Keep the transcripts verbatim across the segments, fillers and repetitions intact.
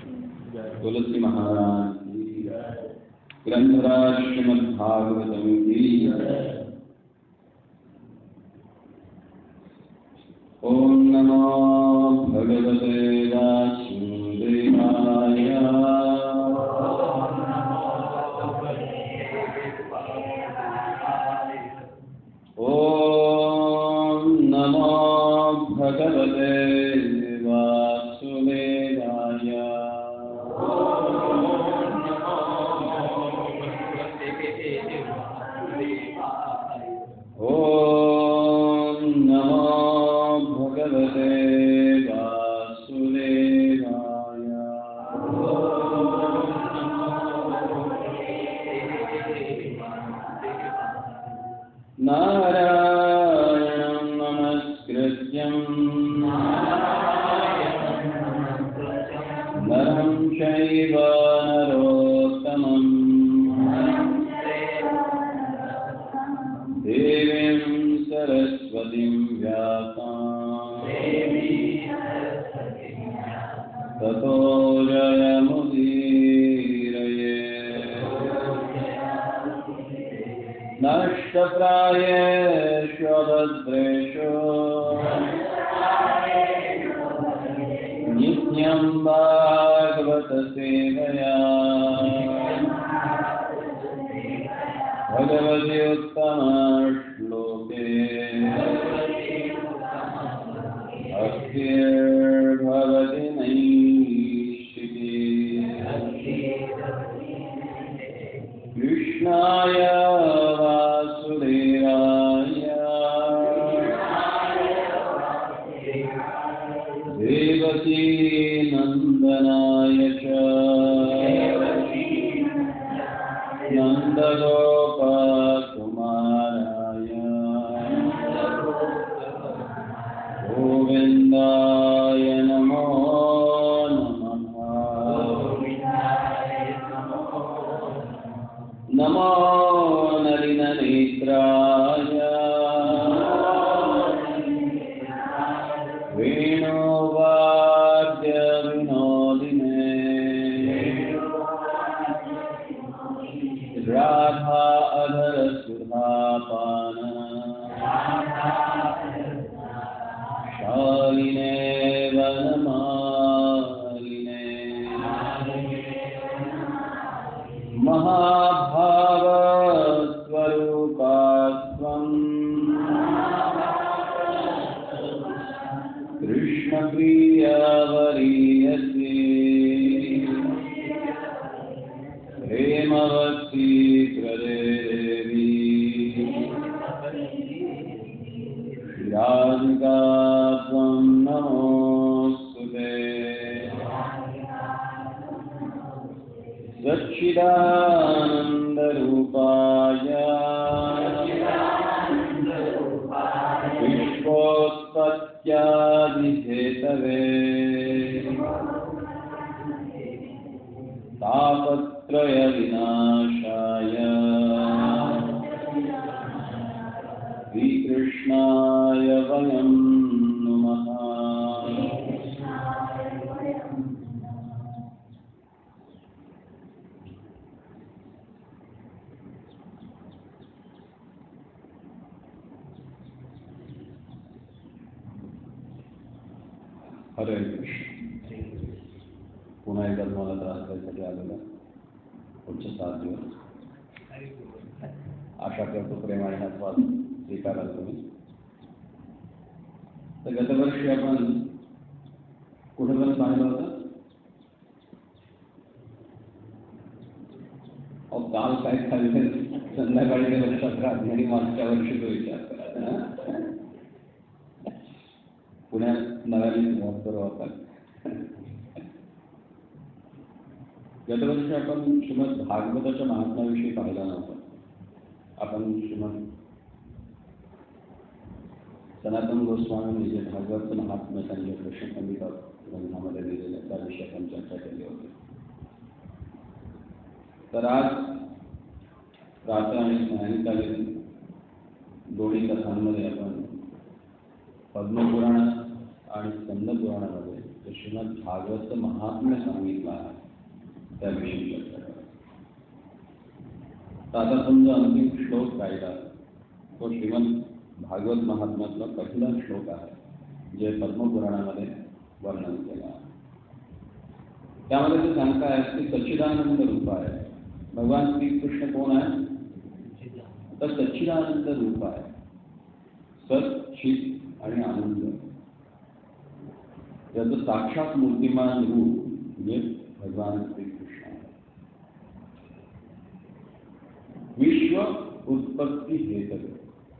तुलसी महाराज की ग्रंथराज श्रीमद्भागवतम की। ओम नमो भगवते वासुदेवाय। ओम नमो भगवते वासुदेवाय। ओम नमो भगवते वासुदेवाय। नारायणं नमस्कृत्यं नरं चैव नरोत्तमं देवीं सरस्वतीं व्यासां ततो जयमुदीरये। नष्टप्रायेषु भद्रेषु नित्यं भागवत सेवया भगवति उत्तमश्लोके भक्तिर्भवति नैष्ठिकी। कृष्णाय वासुदेवाय देवकी नंदनाय च नन्दगोपकुमाराय गोविन्दाय नमो नमः। नमो नलिननेत्राय वेणुवाद्यविनोदिने राधा अधर सुधापान शालिने वनमालिने महाभावस्वरूपात्वं कृष्णप्रियवरीयसी प्रेमवती प्रदेवी राधिका त्वं नमोऽस्तुते। सच्चिदानन्दरूपाय विश्वोत्पत्त्यादिहेतवे तापत्रयविनाशाय श्रीकृष्णाय वयं नमः। हरे कृष्ण। पुन्हा एकदा तुम्हाला त्रास द्यायसाठी आलेला पुढचे सात दिवस आशा करतो प्रेमाने हा स्वाद स्वीकाराल तुम्ही. तर गतवर्षी आपण कुठे पण पाहिलं होतं. अहो काल काय खाल्लं संध्याकाळी लक्षात राहत नाही. मागच्या वर्षी तो विचार करा. पुण्यात नव्याने सुरुवात करू आपण. गतवर्षी आपण श्रीमद भागवताच्या महात्म्याविषयी पाहिला नव्हता. आपण श्रीमद सनातन गोस्वामींनी जे भागवतचं महात्म्य त्यांच्या कृष्णसंगीता ग्रंथामध्ये दिलेलं त्याविषयी आपण चर्चा केली होती. तर आज प्रातः आणि सायंकालीन दोन्ही कथांमध्ये आपण पद्मपुराणात आणि स्कंद पुराणामध्ये तर श्रीमद भागवत महात्म्य सांगितलं आहे त्याविषयी चर्चा करा. तर आता समजा अंतिम श्लोक राहिला तो श्रीमद भागवत महात्म्यातला पहिला श्लोक आहे जे पद्मपुराणामध्ये वर्णन केलं आहे. त्यामध्ये ते सांगता आहे की सच्चिदानंद रूप आहे. भगवान श्रीकृष्ण कोण आहे? तर सच्चिदानंद रूप आहे. सत चित आणि आनंद याचं साक्षात मूर्तिमान रूप म्हणजे भगवान श्रीकृष्ण आहे. विश्व उत्पत्ती हेतु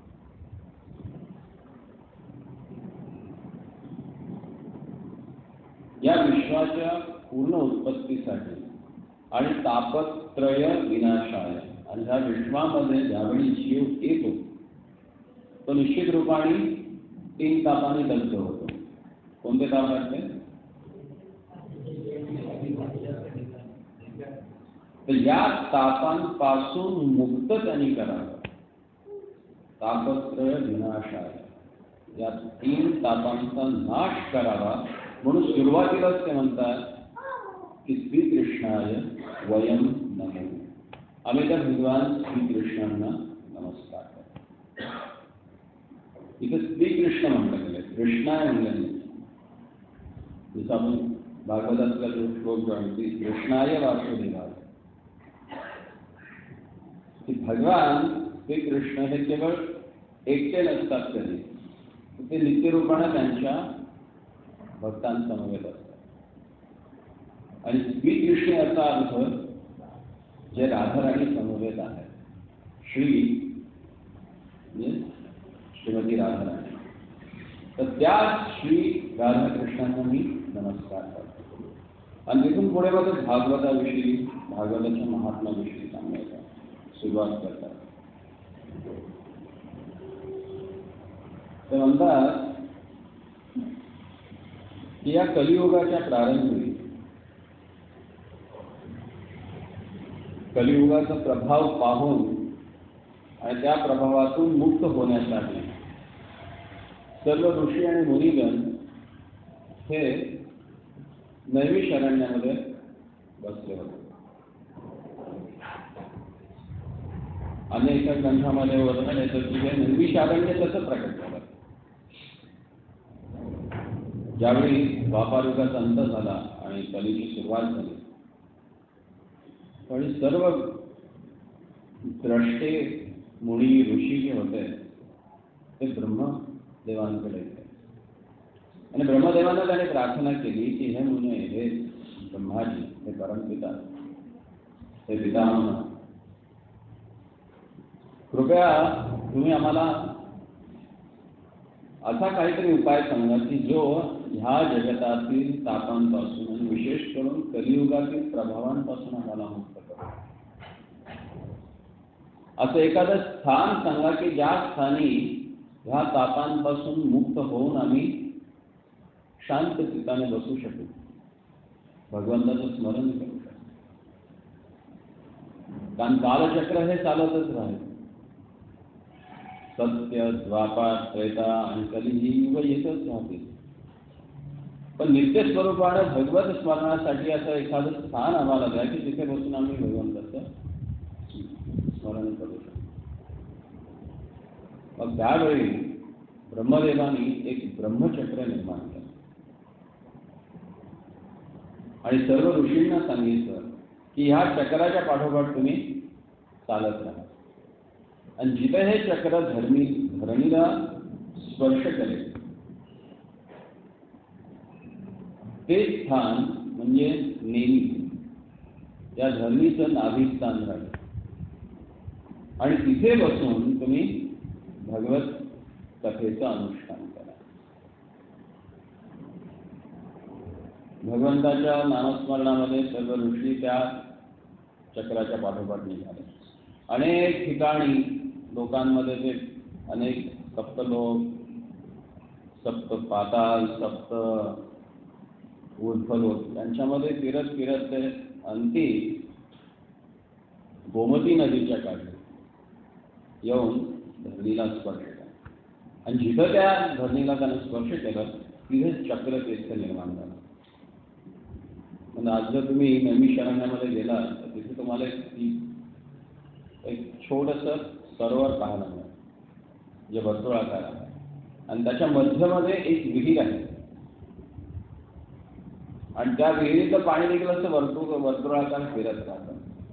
या विश्वाच्या पूर्ण उत्पत्तीसाठी आणि तापत्रय विनाशाय आणि ह्या विश्वामध्ये ज्यावेळी जीव येतो तो निश्चित रूपाने तीन तापाने दग्ध होतो. कोणते ताप असते? तर या तापांपासून मुक्त त्यांनी करावं. तापत्रय विनाशाय या तीन तापांचा नाश करावा म्हणून सुरुवातीलाच ते म्हणतात की श्रीकृष्णाय वयम नमो. आम्ही त्या भगवान श्रीकृष्णांना नमस्कार करतो. इथे श्रीकृष्ण म्हटलं गेलं, कृष्णाय म्हणलं नाही. जसं आपण भागवतातला जो श्लोक जाणतो कृष्णाय वासुदेवाय, की भगवान श्रीकृष्ण हे केवळ एकटे नसतात कधी, ते नित्यरूपाने त्यांच्या भक्तांसमवेत असतात. आणि श्रीकृष्ण याचा अर्थ जे राधाराणी समवेत आहे. श्री म्हणजे श्रीमती राधाराणी. तर त्या श्री राधाकृष्णांना मी नमस्कार करतो. आणि तिथून पुढे मग भागवताविषयी भागवताच्या महात्म्याविषयी सांगायचा सुरुवात करतात. ते म्हणतात की या कलियुगाच्या प्रारंभी कलियुगाचा प्रभाव पाहून आणि त्या प्रभावातून मुक्त होण्यासाठी सर्व ऋषी आणि मुनिगण हे नैमिषारण्यामध्ये बसले होते. अनेक ग्रंथामध्ये वर्णन येतं की हे नैमिषारण्य कसं प्रकट झालं. ज्यावेळी द्वापारयुगाचा अंत झाला आणि कलीची सुरुवात झाली आणि सर्व द्रष्टे मुनी ऋषी जे होते ते ब्रह्मदेवांकडे गेले आणि ब्रह्मदेवांना त्याने प्रार्थना केली की हे मुने, हे ब्रह्माजी, हे परमपिता, हे पितामह, कृपया तुम्ही आम्हाला असा काहीतरी उपाय सांगा की जो ह्या जगतातील तापांपासून आणि विशेष करून कलियुगातील प्रभावांपासून आम्हाला मुक्त करो. असं एखादं स्थान सांगा की ज्या स्थानी ह्या तापांपासून मुक्त होऊन आम्ही शांत चित्ताने बसू शकू, भगवंताचं स्मरण करू शकू. कारण कालचक्र हे चालतच राहील. सत्य, द्वापार, त्रेता आणि कली ही युग येतच राहतील. पण नित्य स्वरूपानं भगवत स्मरणासाठी असं एखादं स्थान आम्हाला द्या की तिथे बसून आम्ही भगवंताचं स्मरण करू शकतो. मग त्यावेळी ब्रह्मदेवानी एक ब्रह्मचक्र निर्माण केलं आणि सर्व ऋषींना सांगितलं की ह्या चक्राच्या पाठोपाठ तुम्ही चालत राहा आणि जिथे हे चक्र धरणी धरणीला स्पर्श करेल ते स्थान म्हणजे नेमी या धरणीचं नाभिस्थान राहील आणि तिथे बसून तुम्ही भगवत कथेचं अनुष्ठान करा. भगवंताच्या नामस्मरणामध्ये सर्व ऋषी त्या चक्राच्या पाठोपाठ निघाले. अनेक ठिकाणी लोकांमध्ये ते अनेक सप्तलोक, सप्त पाताल, सप्त ऊर्ध्वलोक त्यांच्यामध्ये फिरत फिरत ते अंती गोमती नदीच्या काठी येऊन धरणीला स्पर्श केला आणि जिथं त्या धरणीला त्यानं स्पर्श केला तिथे चक्र तेथे निर्माण झालं. समजा आज जर तुम्ही नैमिषारण्यामध्ये गेला तर तिथे तुम्हाला एक एक छोटंसं सरोवर पाहायला मिळेल जे वर्तुळाकार आहे आणि त्याच्या मध्यमध्ये एक विहीर आहे आणि त्या विहिरीचं पाणी देखील असं वर्तुळ वर्तुळाकार फिरत राहतं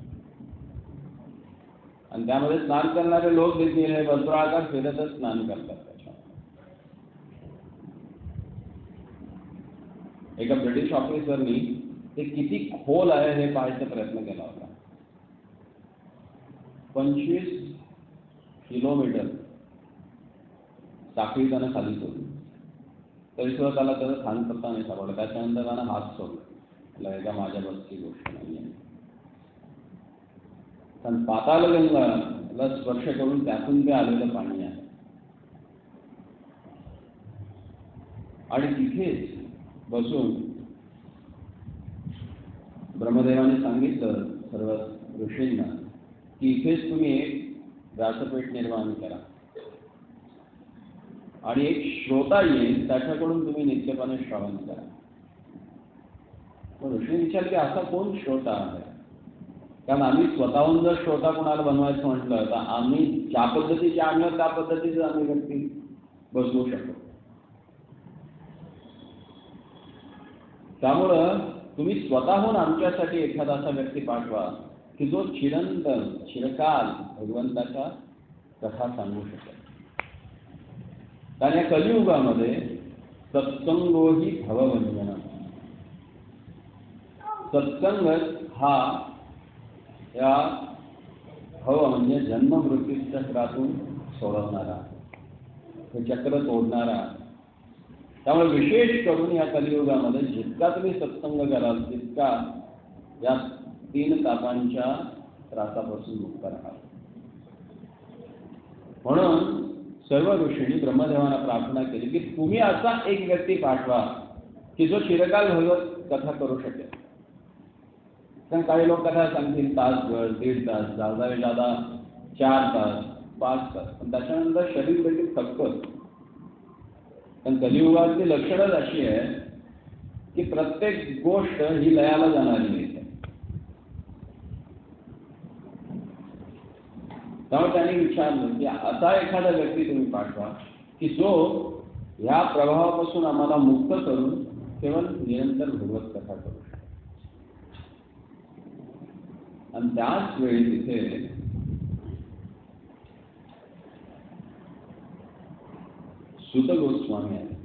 आणि त्यामध्ये स्नान करणारे लोक देखील हे वर्तुळाकार फिरतच स्नान करतात. एका ब्रिटिश ऑफिसरनी ते किती खोल आहे हे पाहायचा प्रयत्न केला होता. पंचवीस किलोमीटर साखळी त्यानं खाली सोडली तरी सुद्धा त्याला त्याचं स्थान करता नाही सापडलं. त्याच्यानंतर त्यानं हात सोडला, एका माझ्या बसची गोष्ट नाही आहे. कारण पाताळगंगाला स्पर्श करून त्यातून ते आलेलं पाणी आहे आणि तिथेच बसून ब्रह्मदेवाने सांगितलं सर्व ऋषींना की इथेच तुम्ही एक व्यासपीठ निर्माण करा आणि एक श्रोता येईल त्याच्याकडून तुम्ही नित्यपणे श्रवण करा. पण ऋषी विचार की असा कोण श्रोता आहे, कारण आम्ही स्वतःहून जर श्रोता कोणाला बनवायचं म्हटलं तर आम्ही ज्या पद्धतीचे आम्ही त्या पद्धतीचे आम्ही व्यक्ती बसवू शकतो. त्यामुळं तुम्ही स्वतःहून आमच्यासाठी एखादा असा व्यक्ती पाठवा की जो चिरंतन चिरकाल भगवंताच्या कथा सांगू शकेल. कारण या कलियुगामध्ये सत्संगोही भवभंजन, सत्संग हा या भव म्हणजे जन्म मृत्यू चक्रातून सोडवणारा, हे चक्र तोडणारा. त्यामुळे विशेष करून या कलियुगामध्ये जितका तुम्ही सत्संग कराल तितका या तीन तापांच्या त्रासापासून मुक्त राहाल. म्हणून सर्व ऋषींनी ब्रह्मदेवांना प्रार्थना केली की तुम्ही असा एक व्यक्ती पाठवा की जो चिरकाल भगवत कथा करू शकेल. कारण काही लोक कथा सांगतील तासभर, दीड तास, जादा जादा चार तास, पाच तास, पण त्याच्यानंतर शरीर देखील थकतं. पण कलियुगाची लक्षणच अशी आहे की प्रत्येक गोष्ट ही लयाला जाणारी मिळते. त्यामुळे त्यांनी विचारलं की असा एखादा व्यक्ती तुम्ही पाठवा की जो ह्या प्रभावापासून आम्हाला मुक्त करून केवळ निरंतर भगवत कथा करू शकतो. आणि त्याच वेळी तिथे सूत गोस्वामी आहे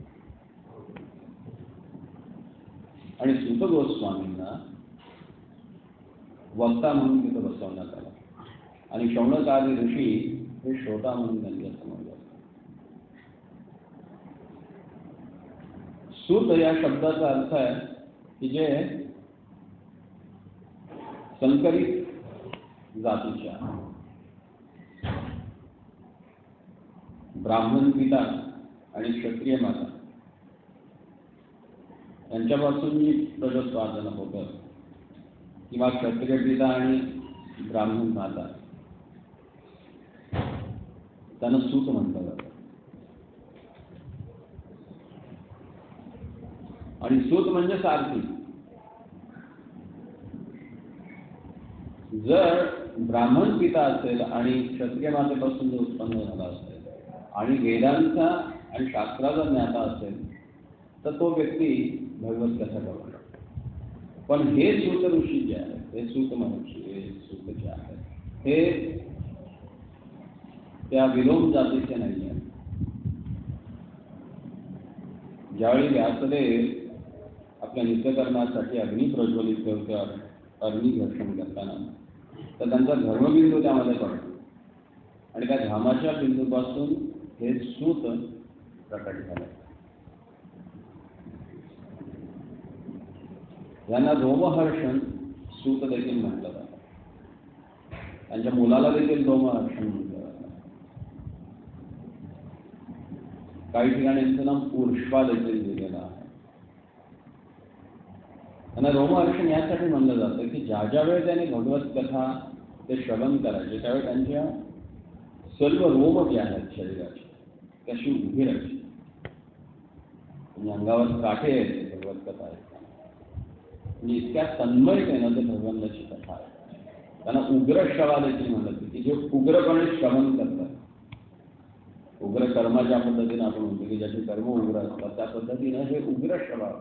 आणि सूत गोस्वामींना वक्ता म्हणून तिथं बसवण्यात आलं आणि शौनकादी ऋषी हे श्रोता म्हणून त्यांच्या समोर बसले. सूत या शब्दाचा अर्थ आहे की जे संकरित जातीच्या, ब्राह्मण पिता आणि क्षत्रिय माता यांच्यापासून जी प्रजोत्पादन होतं किंवा क्षत्रिय पिता आणि ब्राह्मण माता त्यांना सूत म्हटलं जातं. आणि सूत म्हणजे सारथी. जर ब्राह्मण पिता असेल आणि क्षत्रिय मातेपासून जो उत्पन्न झाला असेल आणि वेदांचा आणि शास्त्राचा ज्ञाता असेल तर तो व्यक्ती भगवत कथा करू शकतो. पण हे सूत ऋषी जे आहेत, हे सूत महर्षी, हे सूत जे आहेत हे त्या विलोम जातीचे नाही आहेत. ज्यावेळी व्यासदेव आपल्या नित्यकर्मासाठी अग्नी प्रज्वलित करतात, अग्नी घर्षण करताना तर त्यांचा धर्मबिंदू त्यामध्ये पडतो आणि त्या घामाच्या बिंदूपासून हे सूत प्रकट झाले. यांना रोमहर्षण सूत देखील म्हटलं जातं. त्यांच्या मुलाला देखील रोमहर्षण म्हटलं जातं. काही ठिकाणी यांचं नाव पुरुषवा देखील दिलेलं आहे. त्यांना रोमहर्षण यासाठी म्हणलं जातं की ज्या ज्या वेळी त्यांनी भगवत कथा ते श्रवण करायचे त्यावेळी त्यांच्या सर्व रोम जे आहेत शरीराचे कशी उभी राहायची, अंगावर काठे यायचे भगवत कथा ऐकताना. म्हणजे इतक्या तन्मयतेनं ते भगवंताची कथा आहे. त्यांना उग्र श्रवा देखील म्हणत की जे उग्रपणे श्रवण करतात. उग्र कर्म ज्या पद्धतीने आपण म्हणतो की ज्याचे कर्म उग्र असतात त्या पद्धतीनं हे उग्र श्रवा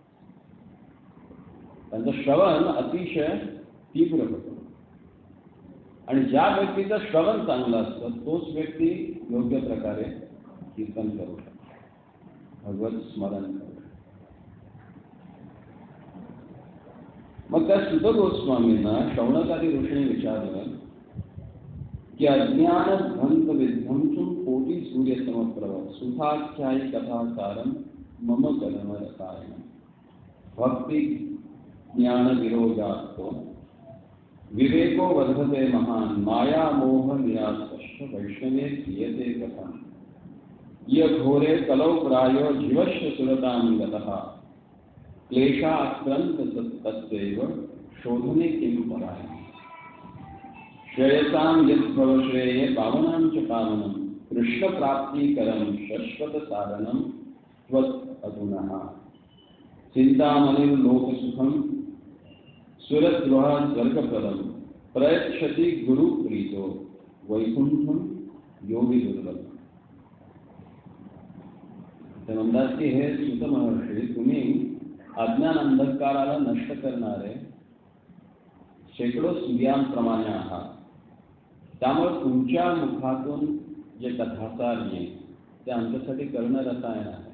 त्यांचं श्रवण अतिशय तीव्र होतं. आणि ज्या व्यक्तीचं श्रवण चांगलं असतं तोच व्यक्ती योग्य प्रकारे कीर्तन करू शकतो, भगवत स्मरण करू शकतो. मग त्या सुत गोस्वामींना शौनकादी ऋषीने विचारलं की अज्ञान ध्वंस विध्वंसुम कोटी सूर्य समप्रभ सुखाख्यायी कथासारम मम कर्म रसायन भक्ति ज्ञान विरोधात्तो विवेको वर्धते महान माया मोह निरास्पष्ट वैष्णवे क्रियते कथम ये घोरे कलौ प्रायो जीवश्य सुरतां गतः क्लेशाक्रांत तत्तस्यैव शोधने किं पराय श्रेयसां यद्भव श्रेये पावनां च पावनं कृष्ण प्राप्तिकरं शाश्वत साधनं त्वत् अधुना चिंतामणिं लोकसुखं सुरद्रोह स्वर्गप्रदं प्रयच्छति गुरुप्रीतो वैकुंठं योगी दुर्लभ. ते म्हणतात की हे सूत महर्षी, तुम्ही अज्ञान अंधकाराला नष्ट करणारे शेकडो सूर्यांप्रमाणे आहात. त्यामुळे तुमच्या मुखातून जे कथासार येईल ते आमच्यासाठी करणं रसायन आहे.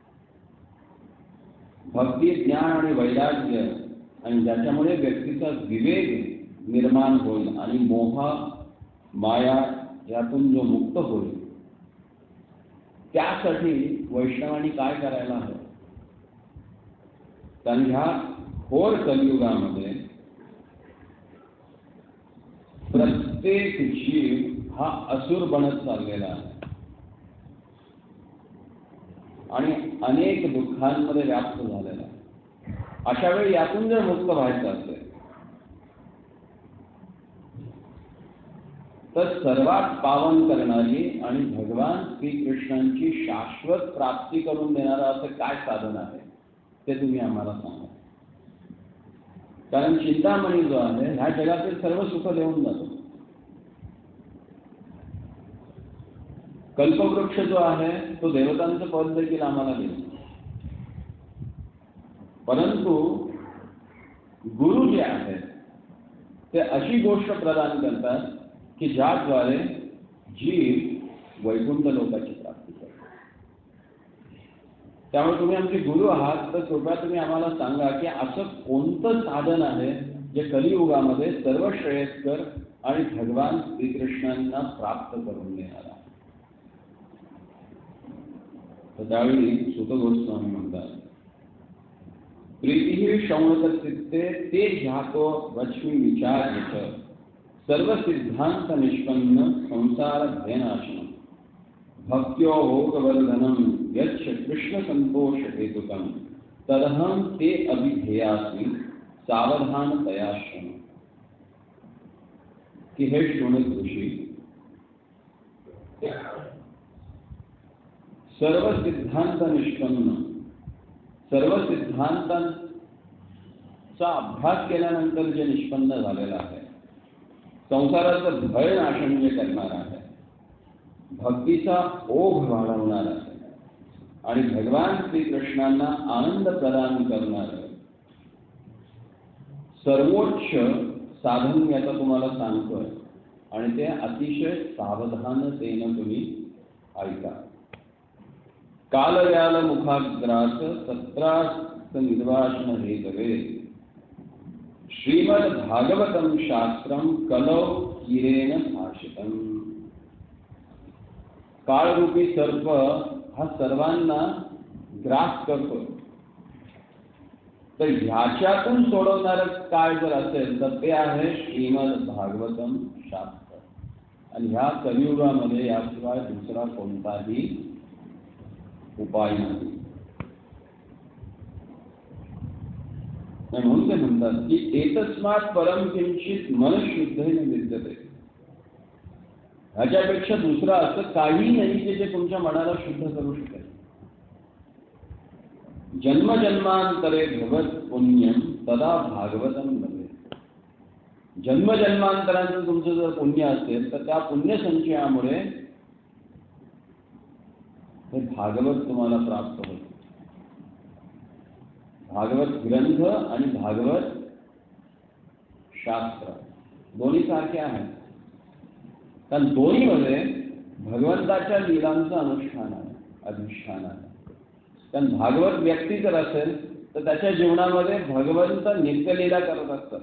भक्ती ज्ञान आणि वैराग्य आणि ज्याच्यामुळे व्यक्तीचा विवेक निर्माण होईल आणि मोह माया यातून जो मुक्त होईल त्यासाठी वैष्णवांनी काय करायला हवं. कारण ह्या घोर कलियुगामध्ये प्रत्येक जीव हा असुर बनत चाललेला आहे आणि अनेक दुःखांमध्ये व्याप्त झालेला आहे. अशा वेळी यातून जर मुक्त व्हायचं असेल तर सर्वात पावन करणारी आणि भगवान श्रीकृष्णांची शाश्वत प्राप्ती करून देणारं असं काय साधन आहे ते तुम्ही आम्हाला सांगा. कारण चिंतामणी जो आहे ह्या जगातील सर्व सुख देऊन जातो. कल्पवृक्ष जो आहे तो देवतांचं पद देखील आम्हाला देतो. परंतु गुरु जे आहेत ते अशी गोष्ट प्रदान करतात की ज्याद्वारे जीव वैकुंठ लोकाची प्राप्ती करतो. त्यामुळे तुम्ही आमचे गुरु आहात तर कृपया तुम्ही आम्हाला सांगा की असं कोणतं साधन आहे जे कलियुगामध्ये सर्व श्रेयस्कर आणि भगवान श्रीकृष्णांना प्राप्त करून देणार आहे. तर त्यावेळी सुत गोस्वामी म्हणतात प्रीति शौनक चित्ते ते ध्यातो वच्मि विचार यश सर्व सिद्धांत निष्पन्न संसार भयनाशनम भक्त्यो भोगवर्धनम यच्छ कृष्ण संतोष हेतुकम तदहं ते अभिधेयास्मि सावधान तयाश्रम. की हे शौनक ऋषी, सर्व सिद्धांत निष्पन्न सर्व सिद्धांतांचा अभ्यास केल्यानंतर जे निष्पन्न झालेलं आहे, संसाराचं भय नाशन जे करणार आहे, भक्तीचा ओघ वाढवणार आहे आणि भगवान श्रीकृष्णांना आनंद प्रदान करणार आहे सर्वोच्च साधन याचं तुम्हाला सांगतोय आणि ते अतिशय सावधानतेनं तुम्ही ऐका. कालयाल मुखाग्रास सत्रास निर्वासन हेतवे श्रीमद् भागवतम शास्त्रम कलौ किरेन भाषितम. काळरूपी सर्प हा सर्वांना ग्रास करतो, तर ह्याच्यातून सोडवणारं काय जर असेल तर ते आहे श्रीमद् भागवतम शास्त्र. आणि ह्या कलियुगामध्ये याशिवाय दुसरा कोणताही उपाय नाही. म्हणून ते म्हणतात की एतस्मात् परम किंचित मन शुद्धेन विद्यते. ह्याच्यापेक्षा दुसरं असं काही नाही की जे तुमच्या मनाला शुद्ध करू शकेल. जन्म जन्मांतरे भगवत पुण्यम तदा भागवतम नव्हे. जन्म जन्मांतरांचं तुमचं जर पुण्य असेल तर त्या पुण्यसंचयामुळे हे भागवत तुम्हाला प्राप्त होते. भागवत ग्रंथ आणि भागवत शास्त्र दोन्ही सारखे आहेत, कारण दोन्हीमध्ये भगवंताच्या लीलांचं अनुष्ठान आहे, अधिष्ठान आहे. कारण भागवत व्यक्ती जर असेल तर त्याच्या जीवनामध्ये भगवंत नित्यलीला करत असतात.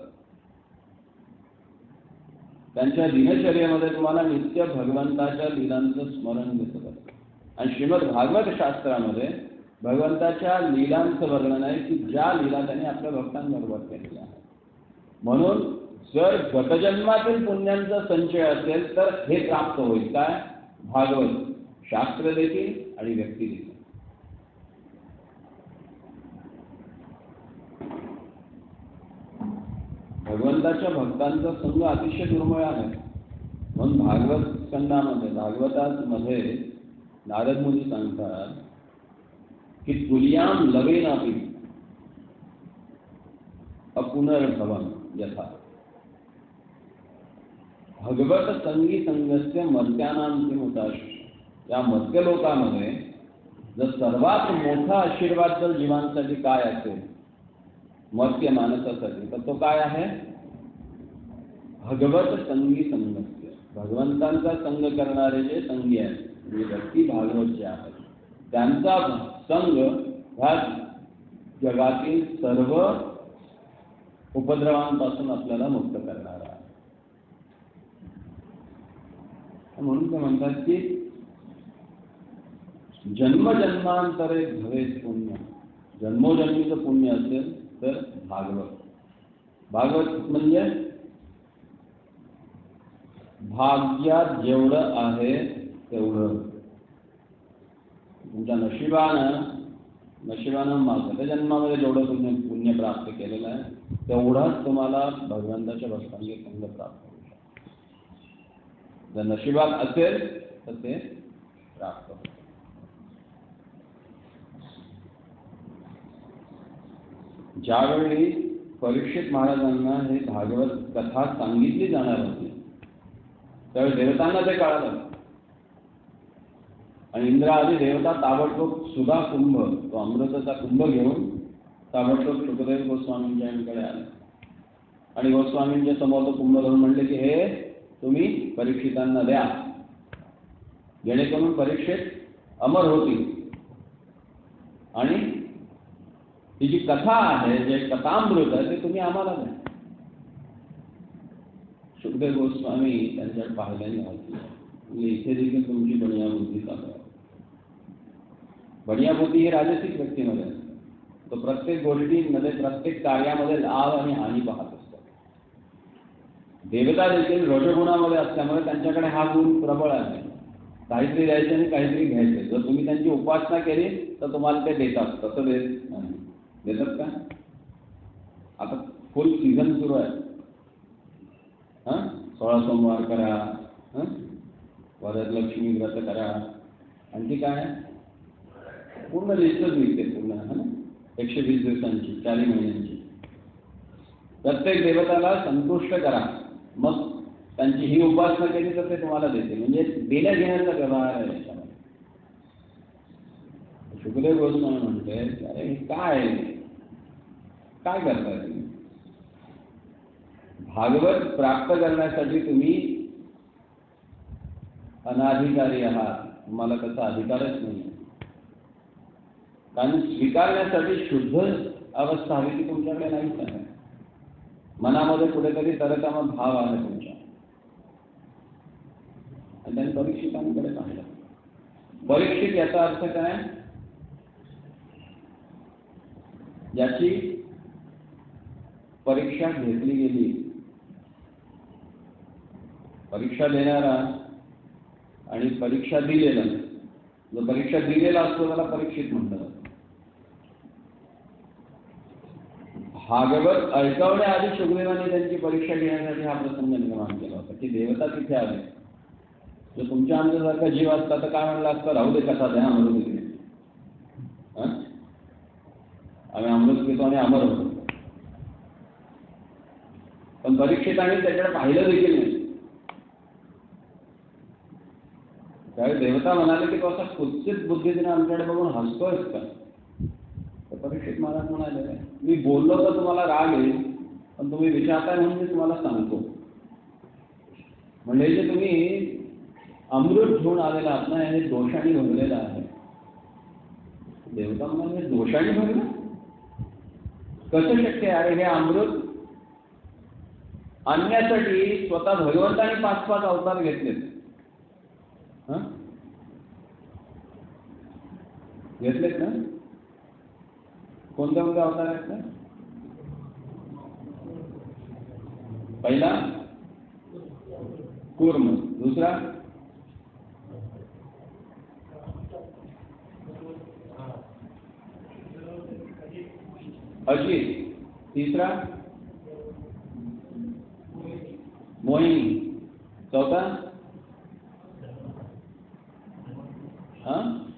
त्यांच्या दिनचर्येमध्ये तुम्हाला नित्य भगवंताच्या लीलांचं स्मरण दिसत असतं. आणि श्रीमद भागवत शास्त्रामध्ये भगवंताच्या लीलांचं वर्णन आहे की ज्या लीला त्यांनी आपल्या भक्तांबरोबर केलेल्या आहे. म्हणून जर गतजन्मातील पुण्यांचा संचय असेल तर हे प्राप्त होईल. काय? भागवत शास्त्र देखील आणि व्यक्ती देखील. भगवंताच्या भक्तांचा संघ अतिशय दुर्मिळ आहे. म्हणून भागवत स्कंदामध्ये भागवतामध्ये नारद मुनी सांगतात की तुल्याम लवेनापि अपुनर्भवम यथा भगवत संगी संगस्य मर्त्यानाम किमुताश. या मर्त्य लोकांमध्ये जर सर्वात मोठा आशीर्वाद जर जीवांसाठी काय असेल मर्त्य मानसासाठी तर तो काय आहे? भगवत संगी संगस्य. भगवंतांचा संग करणारे जे संगी आहेत म्हणजे व्यक्ती भागवत जे आहेत त्यांचा संग ह्या जगातील सर्व उपद्रवांपासून आपल्याला मुक्त करणारा आहे. म्हणून ते म्हणतात की जन्मजन्मांतरे भवेत पुण्य. जन्मोजन्मीचं पुण्य असेल तर भागवत. भागवत म्हणजे भाग्यात जेवढं आहे तेवढं तुमच्या नशिबानं नशिबानं मागच्या जन्मामध्ये जेवढं तुम्ही पुण्य प्राप्त केलेलं आहे तेवढाच तुम्हाला भगवंताच्या भक्तांचे संग प्राप्त होऊ शकतो. जर नशिबात असेल तर ते प्राप्त होतं. ज्यावेळी परीक्षित महाराजांना हे भागवत कथा सांगितली जाणार होती त्यावेळी देवतांना ते कळालं आणि इंद्र आदी देवता ताबडतोब सुधा कुंभ तो अमृताचा कुंभ घेऊन ताबडतोब शुकदेव गोस्वामींच्याकडे आले आणि गोस्वामींच्या समोर तो कुंभ धरून म्हणले की हे तुम्ही परीक्षितांना द्या जेणेकरून परीक्षित अमर होतील आणि ही जी कथा आहे जे कथामृत आहे ते तुम्ही आम्हाला द्या. शुकदेव गोस्वामी त्यांच्याकडे पाहिल्याने होती इथे देखील तुमची बनिया बुद्धी चालू आहे. बनिया बुद्धी ही राजसिक व्यक्तीमध्ये असते. तो प्रत्येक गोष्टीमध्ये प्रत्येक कार्यामध्ये लाभ आणि हानी पाहत असतो. देवता देखील रजगुणामध्ये असल्यामुळे त्यांच्याकडे हा गुण प्रबळ आहे. काहीतरी द्यायचं आणि काहीतरी घ्यायचं. जर तुम्ही त्यांची उपासना केली तर तुम्हाला ते देतात. तसं देत नाही. देतात का? आता फुल सीझन सुरू आहे. हां सोळा सोमवार करा, हां वरलक्ष्मी व्रत करा, आणखी काय पूर्ण लिस्टच निघते पूर्ण है ना एकशे वीस दिवसांची चाळीस महिन्यांची. प्रत्येक देवताला संतुष्ट करा मग त्यांची ही उपासना केली तर ते तुम्हाला देते. म्हणजे देण्या घेण्याचा व्यवहार आहे याच्यामध्ये. शुकदेव गोस्वामी म्हणते अरे हे काय काय करताय तुम्ही? भागवत प्राप्त करण्यासाठी तुम्ही अनाधिकारी आहात. तुम्हाला त्याचा अधिकारच नाही. कारण स्वीकारण्यासाठी शुद्ध अवस्था हवी ती तुमच्याकडे नाहीच आहे. मनामध्ये कुठेतरी तरतम भाव आहे तुमच्या. आणि त्यांनी परीक्षितांकडे पाहिलं. परीक्षित याचा अर्थ काय? याची परीक्षा घेतली गेली. परीक्षा देणारा आणि परीक्षा दिलेला. जो परीक्षा दिलेला असतो त्याला परीक्षित म्हणतात. भागवत ऐकवण्याआधी शुकदेवाने त्यांची परीक्षा घेण्यासाठी हा प्रसंग निर्माण केला होता की देवता तिथे आले. जर तुमच्या आमच्यासारखा जीव असता तर काय म्हणला असतं राहू दे कथा द्या म्हणून तिथे. आम्ही अमृत पितो आणि अमर होतो. पण परीक्षितांनी त्याच्याकडे पाहिलं देखील नाही. त्यावेळी देवता म्हणाले की तो असा कुत्सित बुद्धीने आमच्याकडे बघून हसतोयच का? तर परीक्षित महाराज म्हणाले, मी बोललो तर तुम्हाला राग येईल, पण तुम्ही विचारताय म्हणून मी तुम्हाला सांगतो. म्हणजे जे तुम्ही अमृत घेऊन आलेला आहात ना, हे दोषाने भरलेलं आहे. देवता म्हणाले, दोषाने भरलं कसं शक्य आहे? अरे हे अमृत आणण्यासाठी स्वतः भगवंताने पाच पाच अवतार घेतलेत. घेतलेत ना? कोणत्या कोणत्या अवतार आहेत ना? पहिला कूर्म, दुसरा अजित, तीसरा मोहिनी, चौथा हा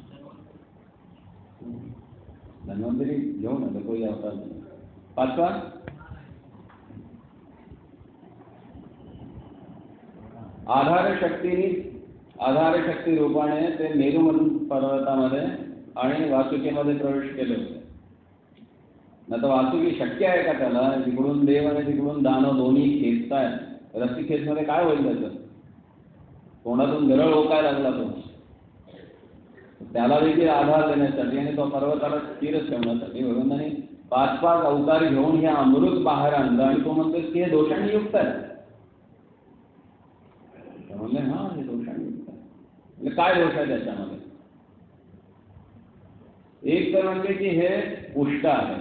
धन्वंतरी घेऊ ना, कोई अवतार नाही. पाचवा आधार शक्तीने आधार शक्ती रूपाने ते मेरू पर्वतामध्ये आणि वासुकीमध्ये प्रवेश केले होते. ना तर वासुकी शक्य आहे का त्याला? तिकडून देव आणि तिकडून दानव दोन्ही खेचतायत. रस्सीखेचमध्ये काय होईल त्याचं? तोंडातून गरळ ओकायला लागला तो. त्याला देखील आधार देण्यासाठी आणि तो पर्वताला स्थिरच ठेवण्यासाठी भगवंतांनी पाच पाच अवतार घेऊन हे अमृत बाहेर आणलं. आणि तो म्हणतो की हे दोषांनी युक्त आहे. म्हणले हा हे दोषांनी युक्त आहे. म्हणजे काय दोष आहे त्याच्यामध्ये? एक तर म्हणजे की हे उष्ट आहे.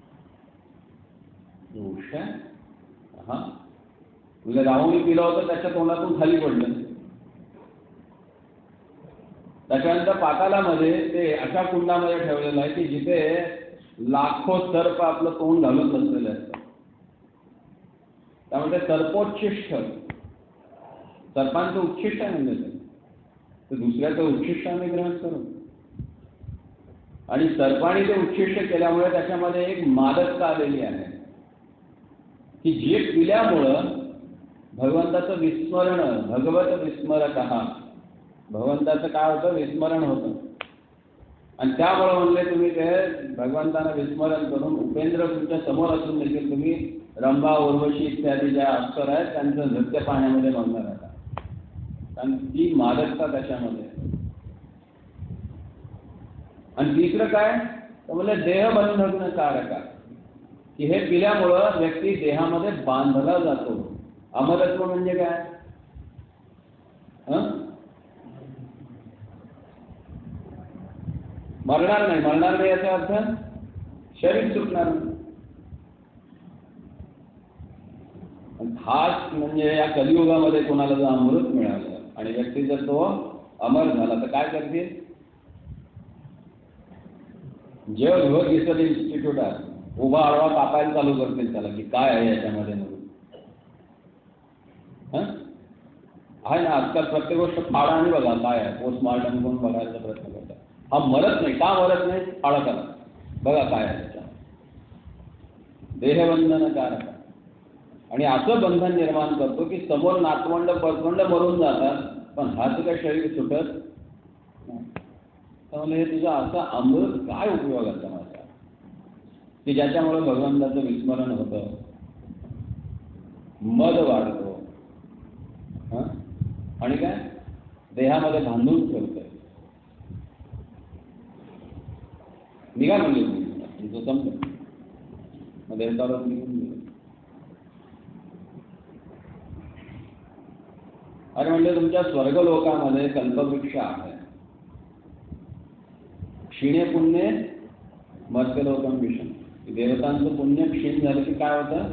उष्ट आहे हा म्हणजे राहुनी पिलं होतं, त्याच्या तोंडातून खाली पडलं. त्याच्यानंतर पातालामध्ये ते अशा कुंडामध्ये ठेवलेलं आहे की जिथे लाखो सर्प आपलं तोंड घालून बसलेले असतात. त्यामुळे सर्पोच्छिष्ट, सर्पांचं उच्छिष्ट आहे म्हणजे ते दुसऱ्याचं उच्छिष्टाने ग्रहण करून. आणि सर्पाने ते उच्छिष्ट केल्यामुळे त्याच्यामध्ये एक मादकता आलेली आहे की जे पिल्यामुळं भगवंताचं विस्मरण, भगवत विस्मरक हा भगवंताचं काय होतं? विस्मरण होतं. आणि त्यामुळे म्हणले तुम्ही ते भगवंतांना विस्मरण करून उपेंद्र तुमच्या समोर असून देखील तुम्ही रंभा, उर्वशी इत्यादी ज्या अप्सरा आहेत त्यांचं नृत्य पाहण्यामध्ये मग्न राहता. कारण ती मादकता त्याच्यामध्ये. आणि तिसरं काय तर म्हणजे देहबंधन कारक की हे पिल्यामुळं व्यक्ती देहामध्ये बांधला जातो. अमरत्व म्हणजे काय? मरणार नाही. मरणार नाही याचा अर्थ शरीर सुटणार नाही. खास म्हणजे या कलियुगामध्ये कोणाला जर अमृत मिळालं आणि व्यक्ती जर तो अमर झाला तर काय करतील? जे बृहद रिसर्च इन्स्टिट्यूट आहे उभा आडवा कापायला चालू करतील त्याला की काय आहे याच्यामध्ये म्हणून. आहे ना आजकाल प्रत्येक गोष्ट फाडा आणि बघा काय आहे. पोस्टमॉर्टम करून बघायचा प्रयत्न करतात. हा मरत नाही. का मरत नाही? फाडा करा बघा काय आहे त्याच्या. देहबंधन कारक. आणि असं बंधन निर्माण करतो की समोर नातवंड परतवंड मरून जातात पण हाच काय शरीर सुटत. त्यामुळे हे तुझं असं अमृत काय उपयोगाचा माझा की ज्याच्यामुळे भगवंताचं विस्मरण होतं, मद वाढतो आणि काय देहामध्ये बांधून ठेवतंय. निघा म्हणजे तुमचं समजलं मग देवतावर निघून गेलं. अरे म्हणजे तुमच्या स्वर्गलोकामध्ये कल्पवृक्ष आहे. क्षीणे पुण्य मर्त्यलोकम विषम. देवतांचं पुण्य क्षीण झालं की काय होतं?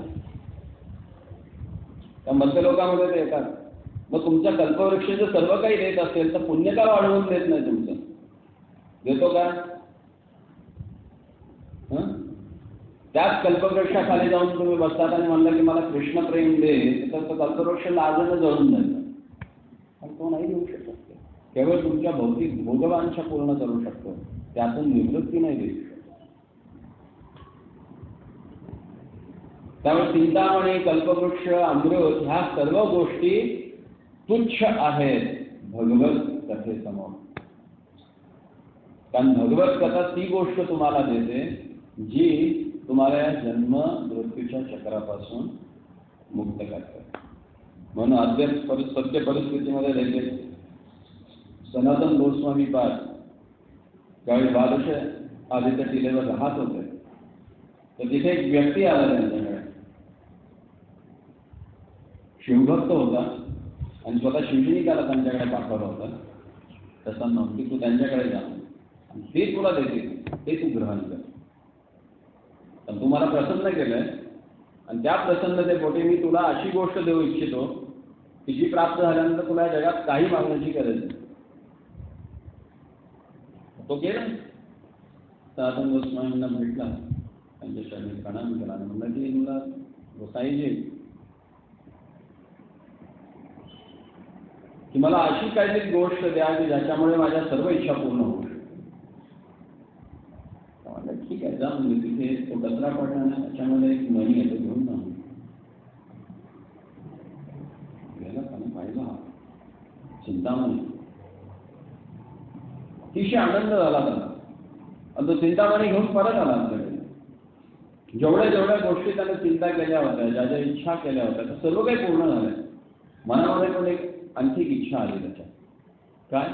त्या मर्त्यलोकामध्ये ते येतात. मग तुमच्या कल्पवृक्ष जर सर्व काही देत असेल तर पुण्य का वाढवून देत नाही? तुमचं देतो का? त्याच कल्पवृक्षाखाली जाऊन तुम्ही बसतात आणि म्हणलं की मला कृष्ण प्रेम दे तर तो कल्पवृक्ष लाजनं जळून जायचं. पण तो नाही देऊ शकत. केवळ तुमच्या भौतिक भोगवांछा पूर्ण करू शकतो, त्यातून निवृत्ती नाही देऊ शकत. त्यामुळे चिंतामणी, कल्पवृक्ष, अमृत ह्या सर्व गोष्टी तुच्छ आहेत भगवत कथेसमोर. कारण भगवत कथा ती गोष्ट तुम्हाला देते जी तुम्हाला या जन्म मृत्यूच्या चक्रापासून मुक्त करते. म्हणून अद्वैत सत्य परिस्थितीमध्ये देखील सनातन गोस्वामी पाद ज्यावेळी द्वादश आदित्य टिलेवर राहत होते तर तिथे एक व्यक्ती आला त्यांच्याकडे. शिवभक्त होता आणि स्वतः शिवजीने त्याला त्यांच्याकडे पाठवलं होतं. तसं नव्हतं की तू त्यांच्याकडे जा आणि ते तुला देतील ते तू ग्रहण कर. पण तू मला प्रसन्न केलंय आणि त्या प्रसन्नतेपोटी मी तुला अशी गोष्ट देऊ इच्छितो की जी प्राप्त झाल्यानंतर तुला या जगात काही मागण्याची गरज नाही. तो गेला. सनातन गोस्वामींना भेटला, त्यांच्या शरीर प्रणाम केला आणि म्हणलं की मला गोसाईजी की मला अशी काहीतरी गोष्ट द्या की ज्याच्यामुळे माझ्या सर्व इच्छा पूर्ण होऊ शकतात. म्हणलं ठीक आहे जा, म्हणजे तिथे तो कचरा पडला ना त्याच्यामध्ये एक मणी येतो घेऊन जा. गेला त्याने पाहिला चिंतामणी. अतिशय आनंद झाला त्याला आणि तो चिंतामणी घेऊन परत आला आमच्याकडे. जेवढ्या जेवढ्या गोष्टी त्याने चिंता केल्या होत्या, ज्या ज्या इच्छा केल्या होत्या त्या सर्व काही पूर्ण झाल्या. मनामध्ये पण एक आणखी इच्छा आली त्याच्यात. काय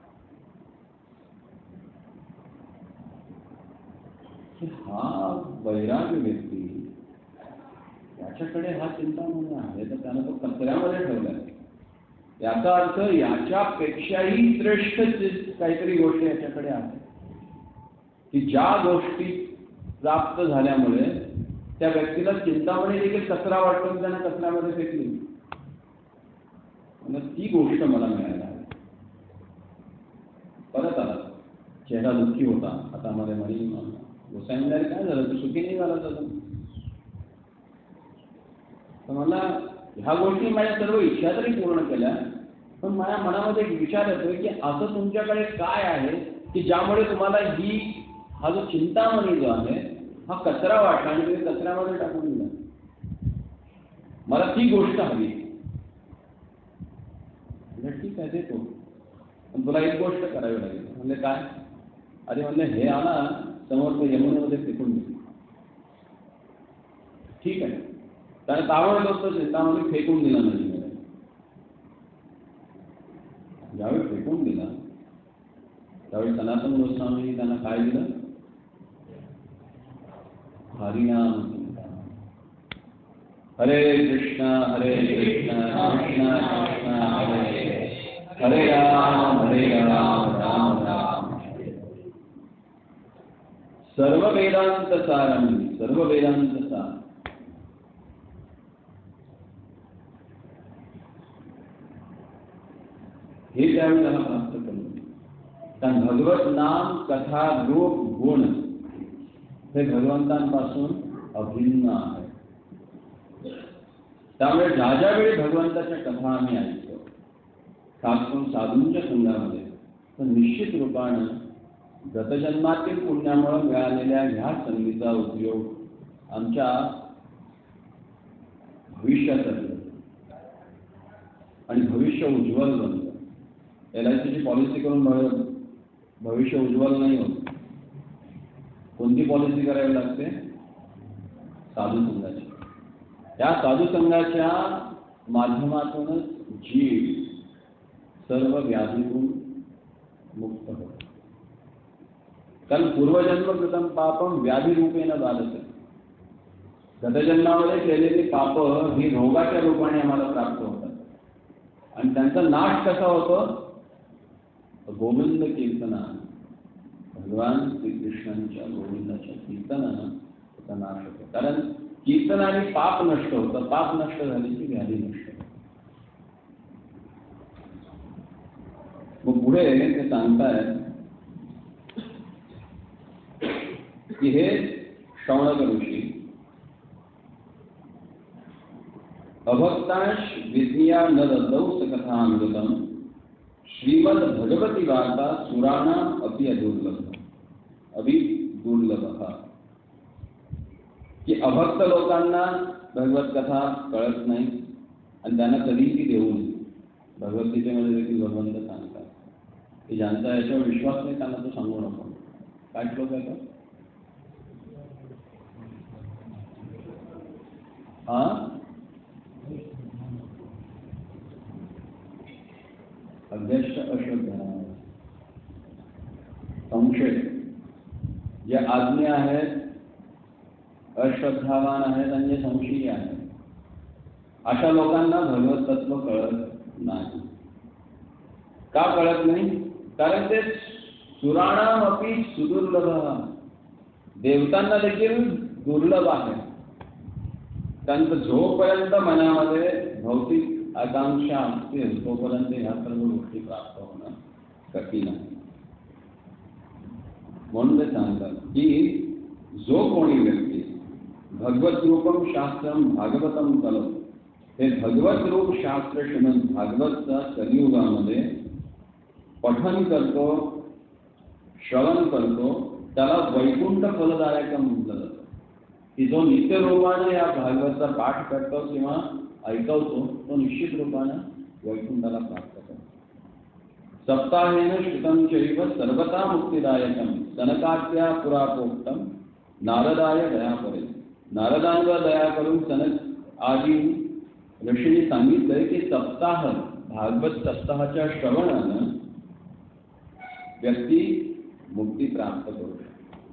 की हा वैराग्य व्यक्ती याच्याकडे हा चिंतामणी आहे तर त्यानं तो कचऱ्यामध्ये ठेवलाय. याचा अर्थ याच्यापेक्षाही श्रेष्ठ काहीतरी गोष्ट याच्याकडे आहे की ज्या गोष्टी प्राप्त झाल्यामुळे त्या व्यक्तीला चिंतामणी देखील कचरा वाटतो, त्याने कचऱ्यामध्ये फेकली. म्हणजे ती गोष्ट मला मिळायला आहे. परत आला, चेहरा दुःखी होता. आता मध्ये मणी गोसाईंना काय झालं, तू सुखी नाही झाला तर मला ह्या गोष्टी माझ्या सर्व इच्छा तरी पूर्ण केल्या, पण माझ्या मनामध्ये एक विचार येतोय की असं तुमच्याकडे काय आहे की ज्यामुळे तुम्हाला ही हा जो चिंतामणी जो आहे हा कचरा वाटला आणि तुम्ही कचऱ्यामध्ये टाकून दिला. मला ती गोष्ट हवी. ठीक आहे देतो, पण तुला एक गोष्ट करावी लागेल. म्हणजे काय? अरे म्हणले हे आला समोर तो यमुनेमध्ये फेकून दे. ठीक आहे, त्याने तावडतोब तो चिंतामणी फेकून दिला नदीमध्ये. ज्यावेळी फेकून दिला त्यावेळी सनातन गोस्वामींनी त्यांना काय दिलं? हरिनाम. हरे कृष्ण हरे कृष्ण कृष्ण कृष्ण हरे हरे राम हरे राम राम राम. सर्व वेदांत सारम, सर्व वेदांत सार. हे त्यावेळी त्याला प्राप्त करून. कारण भगवत नाम कथा रूप गुण हे भगवंतांपासून अभिन्न आहे. त्यामुळे ज्या ज्या वेळी भगवंताच्या कथा आम्ही ऐकतो, खास करून साधूंच्या संघामध्ये, तर निश्चित रूपानं गतजन्मातील पुण्यामुळे मिळालेल्या ह्या संगीचा उपयोग आमच्या भविष्यासाठी आणि भविष्य उज्ज्वल बनतं. एल आय सीची पॉलिसी करून भविष्य उज्ज्वल नाही होत. कोणती पॉलिसी करावी लागते? साधू संघाची. त्या साधू संघाच्या माध्यमातूनच जीव सर्व व्याधीतून मुक्त होतो. कारण पूर्वजन्म कृतम पापम व्याधी रूपेण बाधते. गतजन्मामध्ये केलेली पाप ही रोगाच्या रूपाने आम्हाला प्राप्त होतात आणि त्यांचा नाश कसा होतो? गोविंद कीर्तना, भगवान श्रीकृष्णांच्या गोविंदाच्या कीर्तनानं त्याचा नाश होतो. कारण कीर्तनाने पाप नष्ट होतं. पाप नष्ट झाली की व्याधी नष्ट होते. मग पुढे ते सांगतायत की हे शौनक ऋषी अभक्तांश विज्ञा न ददौ कथामृतम श्रीमद भगवती वार्ता सुराणाम अपि अदुर्लभ अभि दुर्लभ. की अभक्त लोकांना भगवत कथा कळत नाही आणि त्यांना कधीही देऊ नये. भगवद्गीतेमध्ये देखील भगवंत सांगतात की ज्यांचा याच्यावर विश्वास नाही त्यांना तो सांगू नको. काय श्लोक आहे तो? हा अध्यक्ष अश्रद्धा संशय, जे आज्ञा आहेत, अश्रद्धावान आहेत आणि जे संशयी आहेत, अशा लोकांना भगवत तत्व कळत नाही. का कळत नाही? कारण ते सुराणाम अपि सुदुर्लभ, देवतांना देखील दुर्लभ आहे. त्यांचं जोपर्यंत मनामध्ये भौतिक आकांक्षा असतील तोपर्यंत ह्या सर्व गोष्टी प्राप्त होणं कठीण आहे. म्हणून ते सांगतात की जो कोणी व्यक्ती भगवत रूपम शास्त्रम भागवतम कलो, हे भगवत रूप शास्त्र श्रीमद भागवतचा कलियुगामध्ये पठन करतो, श्रवण करतो, त्याला वैकुंठ फलदायक म्हटलं जातं. की जो नित्य रूपाने या भागवतचा पाठ करतो किंवा ऐकवतो तो निश्चित रूपाने वैकुंठाला प्राप्त करतो. सप्ताहेन श्रुतं चैव सर्वता मुक्तिदायकम सनकात्या पुरापोक्तम नारदाय दयापरे. नारदांवर दया करून सनक आदी ऋषींनी सांगितलंय की सप्ताह, भागवत सप्ताहाच्या श्रवणानं व्यक्ती मुक्ती प्राप्त करू शकते.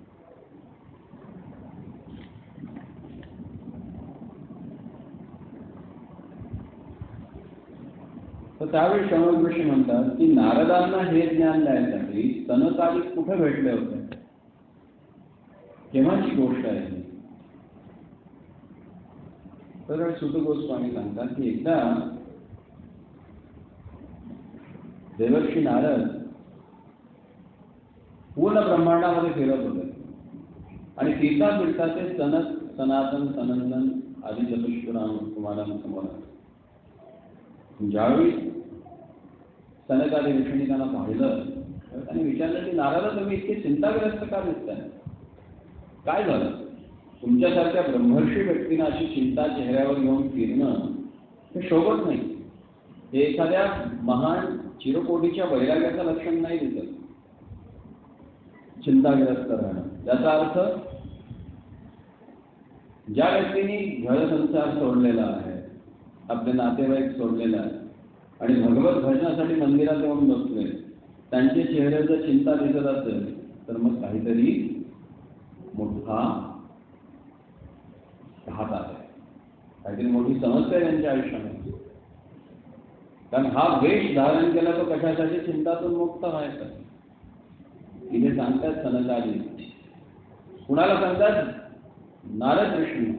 तर त्यावेळी शौनक ऋषी म्हणतात की नारदांना हे ज्ञान द्यायसाठी सनकादी कुठे भेटले होते, केव्हाची गोष्ट आहे. तर सुत गोस्वामी सांगतात की एकदा देवर्षी नारद पूर्ण ब्रह्मांडामध्ये फिरत होते आणि फिरता फिरता ते सनक, सनातन, सनंदन आदी चतुष्पुराण कुमारांसमोर आले. ज्यावेळी सनकादी ऋषींनी त्यांना पाहिलं त्यांनी विचारलं की नारद, तुम्ही इतके चिंताग्रस्त का दिसताय? काय झालं? तुमच्यासारख्या ब्रह्मर्षी व्यक्तींना अशी चिंता चेहऱ्यावर घेऊन फिरणं हे शोभत नाही. हे एखाद्या महान चिरकोटीच्या वैराग्याचं लक्षण नाही दिसत, चिंताग्रस्त राहणं. याचा अर्थ ज्या व्यक्तींनी घर संसार सोडलेला आहे, आपले नातेवाईक सोडलेला आहे आणि भगवत भजनासाठी मंदिरात येऊन बसले, त्यांचे चेहरे जर चिंता दिसत असेल तर मग काहीतरी मोठा घात आहे, काहीतरी मोठी समस्या आहे त्यांच्या आयुष्यामध्ये. कारण हा वेश धारण केला तो कशासाठी? चिंतातून मुक्त व्हायचा. इथे सांगतात सनकादी, कुणाला सांगतात? नारद ऋषी.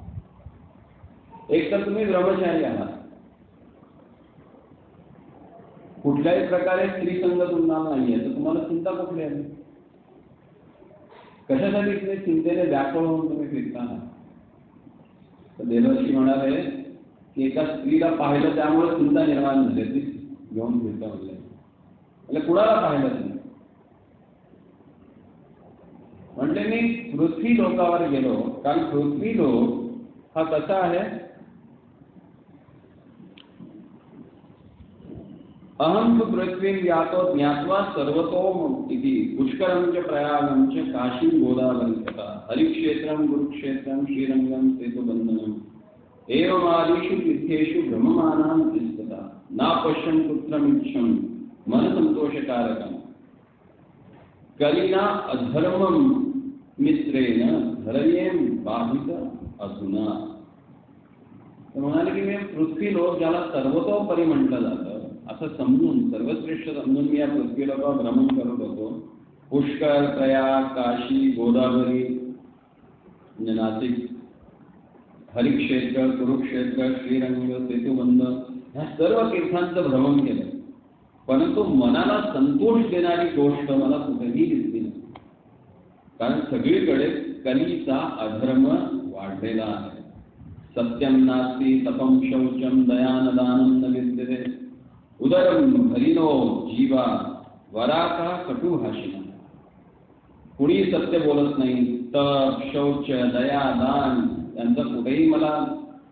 एक तर तुम्ही ब्रह्मचारी आहात, कुठल्याही प्रकारे स्त्री संग तुम्हाला नाहीये, तर तुम्हाला चिंता कुठली आहे? कशासाठी इथे चिंतेने व्याकुळ होऊन तुम्ही फिरता आहात? तर देवर्षी म्हणाले की एका स्त्रीला पाहिलं त्यामुळे चिंता निर्माण झाली, ती घेऊन फिरता म्हणले. म्हणजे कुणाला पाहिलं तुम्ही? म्हणले मी पृथ्वी लोकावर गेलो. कारण पृथ्वी लोक हा कसा आहे? अहम तु पृथ्वी व्यातो ज्ञात्वा सर्वतो इति पुष्करम च प्रयागम च काशी गोदावरी तथा हरिक्षेत्रम गुरुक्षेत्रम श्रीरंगम सेतुबंधनम एवमादिषु तीर्थेषु ब्रह्ममानां तिष्ठता ना पश्यन् पुत्रमिच्छं मन संतोषकारकम् कलिना अधर्मम मित्रेण धरयेम बाधित अधुना. तर म्हणाले की मी पृथ्वी लोक ज्याला सर्वतोपरी म्हटलं जातं असं समजून, सर्वश्रेष्ठ समजून मी या पृथ्वी लोकावर भ्रमण करत होतो. पुष्कर, प्रयाग, काशी, गोदावरी, नाशिक, हरिक्षेत्र, कुरुक्षेत्र, श्रीरंग, सेतुबंध ह्या सर्व तीर्थांचं भ्रमण केलं. परंतु मनाला संतोष देणारी गोष्ट मला कुठेही दिसली नाही. कारण सगळीकडे कलीचा अधर्म वाढलेला आहे. सत्यम नास्ति तपम शौचम दयानदानम न विद्यते उदरम हरिनो जीवा वराका कटुभाषिणा. कुणी सत्य बोलत नाही. तप, शौच, दया, दान यांचं कुठेही मला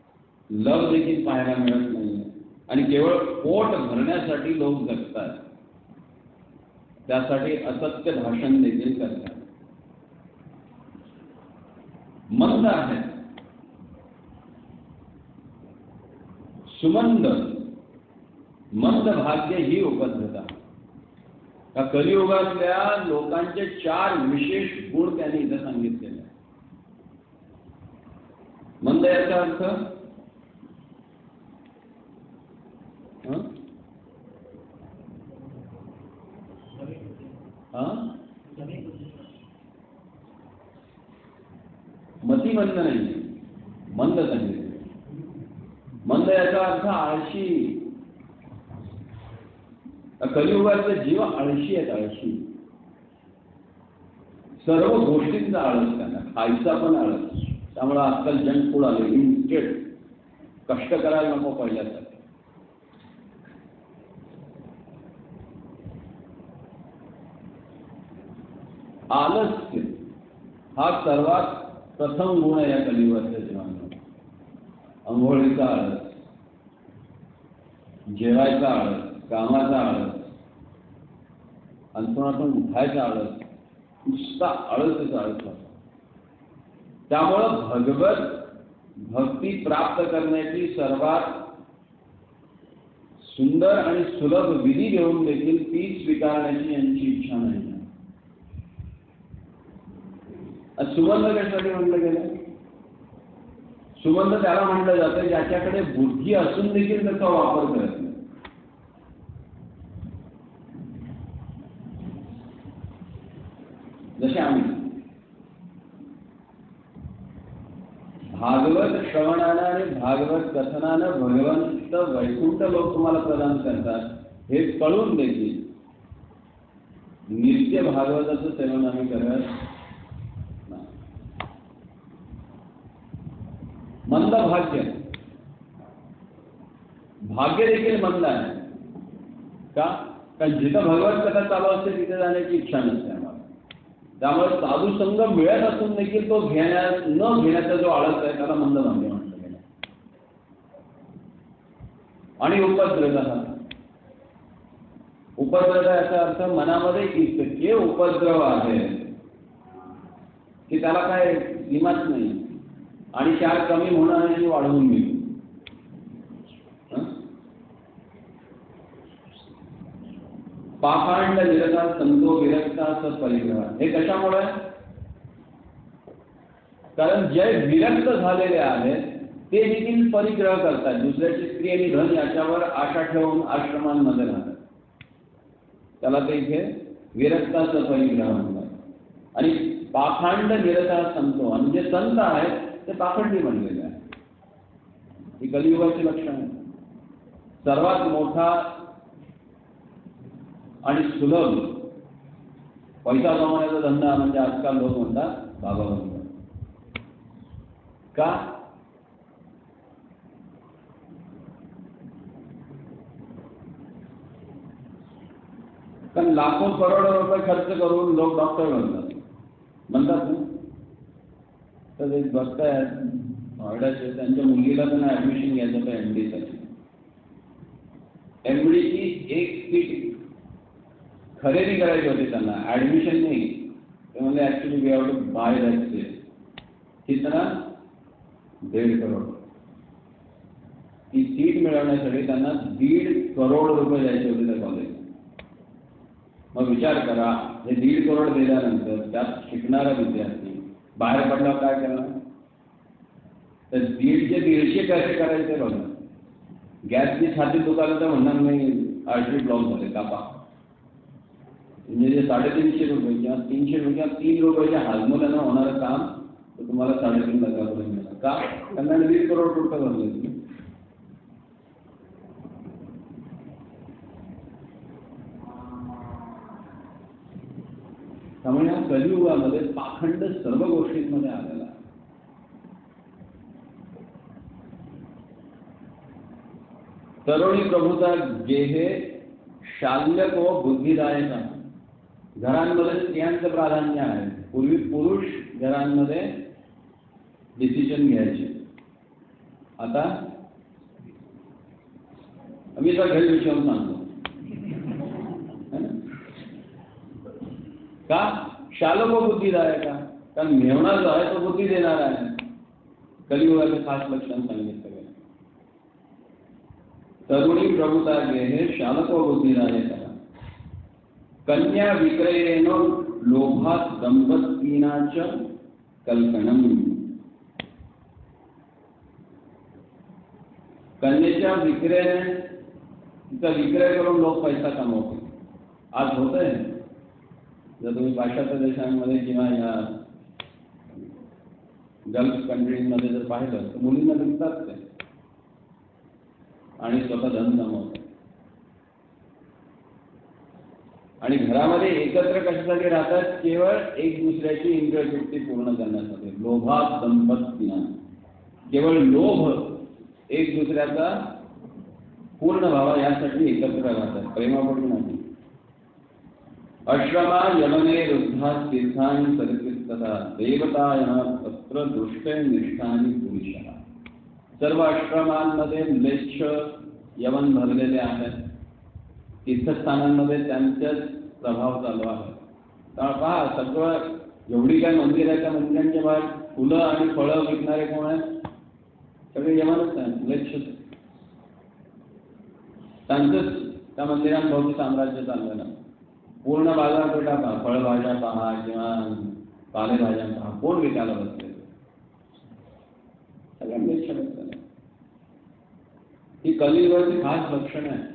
लव देखील पाहायला मिळत नाही आणि केवळ पोट भरण्यासाठी लोक जगतात, त्यासाठी असत्य भाषण देखील करतात. मंद आहे, सुमंद मंद भाग्य ही उपद्धता. का कलियुगातल्या लोकांचे चार विशेष गुण त्यांनी इथं सांगितलेले. मंद याचा अर्थ मतिमंद नाही, मंद सांगितले. मंद याचा अर्थ आळशी. कलियुगातले जीव आळशी आहेत, आळशी. सर्व गोष्टींचा आळस त्यांना, खायचा पण आळस. त्यामुळे आजकाल जंक फूड आले, इन्स्टेंट, कष्ट करायला नको पहिल्यासाठी. आलस्य हा सर्वात प्रथम गुण आहे या कलियुगातल्या जीवांना. अंघोळीचा आळस, जेवायचा आळस, कामाचा आळस, अंतरातून उठायचा आळस, नुसता आळसच आळस. त्यामुळं भगवत भक्ती प्राप्त करण्याची सर्वात सुंदर आणि सुलभ विधी घेऊन देखील ती स्वीकारण्याची यांची इच्छा नाही. सुमंद कशासाठी म्हटलं गेलं? सुमंद त्याला म्हटलं जातं ज्याच्याकडे बुद्धी असून देखील त्याचा वापर करत नाही. जसे आम्ही भागवत श्रवणानं आणि भागवत कथनानं भगवंत वैकुंठ लोक तुम्हाला प्रदान करतात हे कळून देखील नित्य भागवताचं सेवन आम्ही करत. मंद भाग्य, भाग्य देखील मंद आहे. का? कारण जिथं भगवत कथा चालू असते तिथे जाण्याची इच्छा नसते आम्हाला. त्यामुळे साधू संघ मिळत असून देखील तो घेण्या न घेण्याचा जो आळस आहे त्याला मंद भाग्य म्हटलं गेलं. आणि उपद्रव, उपद्रव याचा अर्थ मनामध्ये इतके उपद्रव आहे की त्याला काय सीमाच नाही आणि चार कमी होणारी वाढवून मिळतो. पाखांड निरता संतो विरक्ताचा परिग्रह. हे कशामुळे? कारण जे विरक्त झालेले आहेत ते देखील परिग्रह करतात. दुसऱ्याची स्त्री आणि धन याच्यावर आशा ठेवून आश्रमांमध्ये राहतात. त्याला ते इथे विरक्ताचा परिग्रह म्हणतात. आणि पाखांड निरता संतो, आणि जे संत आहेत ते पाखंडी बनलेले आहे. ही कलियुगाचे लक्षण आहे. सर्वात मोठा आणि सुलभ पैसा कमवण्याचा धंदा म्हणजे आजकाल लोक म्हणतात बाबा बनवा. का? कारण लाखो करोडो रुपये खर्च करून लोक डॉक्टर बनतात म्हणतात ना. तर एक भक्त आहेत नोएडाचे, त्यांच्या मुलीला त्यांना ऍडमिशन घ्यायचं होतं एमडी साठी. एमडीची एक सीट खरेदी करायची होती त्यांना, ऍडमिशन नाही. ते म्हणजे actually we have to buy that seat. कितना? दीड करोड. ती सीट मिळवण्यासाठी त्यांना दीड करोड रुपये द्यायचे होते त्या कॉलेज. मग विचार करा, हे दीड करोड दिल्यानंतर त्यात शिकणारा विद्यार्थी बाहेर पडल्यावर काय करणार? तर दीडचे दीडशे पैसे करायचे बघा. गॅसची छाती दुकानं तर म्हणणार नाही आर्टिक ब्लॉक झाले कापा. म्हणजे जे साडेतीनशे रुपये किंवा तीनशे रुपये किंवा तीन रुपयाच्या हालमोलानं होणारं काम तर तुम्हाला साडेतीन लाखापर्यंत मिळणार. का? त्यांना दीड करोड रुपये भरले तुम्ही. त्यामुळे या कलियुगामध्ये पाखंड सर्व गोष्टींमध्ये आलेला. तरुणी प्रभूचा गेहे शाल्यक व बुद्धिदायक आहे. घरांमध्ये स्त्रियांचं प्राधान्य आहे. पूर्वी पुरुष घरांमध्ये डिसिजन घ्यायचे, आता मी तर घरी विचारून सांगतो का शालोक बुद्धीदार आहे का? कारण मेवणा जो आहे तो बुद्धी देणार आहे. कलियुगाचं खास लक्षण सांगितलं गेलं. तरुणी प्रभुता गेहे शालको बुद्धिदार आहे. कन्या विक्रयेन लोभात दंपतीनाच कल्पनम. कन्येच्या विक्रयाने तिचा विक्रय करून लोक पैसा कमवतो. आज होत आहे. जर तुम्ही पाश्चात्य देशांमध्ये किंवा या गल्फ कंट्रीजमध्ये जर पाहिलं तर मुलींना विकतात ते आणि स्वतः धन कमवतात. आणि घरामध्ये एकत्र कशासाठी राहतात? केवळ एक दुसऱ्याची इंद्रियतृप्ती पूर्ण करण्यासाठी. लोभात दंपतीना, केवळ लोभ एक दुसऱ्याचा पूर्ण व्हावा यासाठी एकत्र राहतात, प्रेमापोटी नाही. अश्रमा यमने रुद्धा तीर्थानि सरितस्तथा देवतायः तत्र दृष्टे निष्ठानि पुरुषः. सर्व आश्रमांमध्ये म्लेच्छ यवन भरलेले आहेत. तीर्थस्थानांमध्ये त्यांचाच प्रभाव चालू आहे. तर पहा, सगळं एवढी काय मंदिर आहे, त्या मंदिरांच्या बाहेर फुलं आणि फळं विकणारे कोण आहेत? सगळे यवनच आहेत, म्लेच्छ. त्यांचंच त्या मंदिरांभोवती साम्राज्य चाललेलं. पूर्ण बाजारपेठा पहा, फळभाज्या पहा किंवा पालेभाज्या पहा, कोण विकायला बसले? सगळ्या म्लेच्छ बसलेलं. ही कलियुगाची खास लक्षण आहे.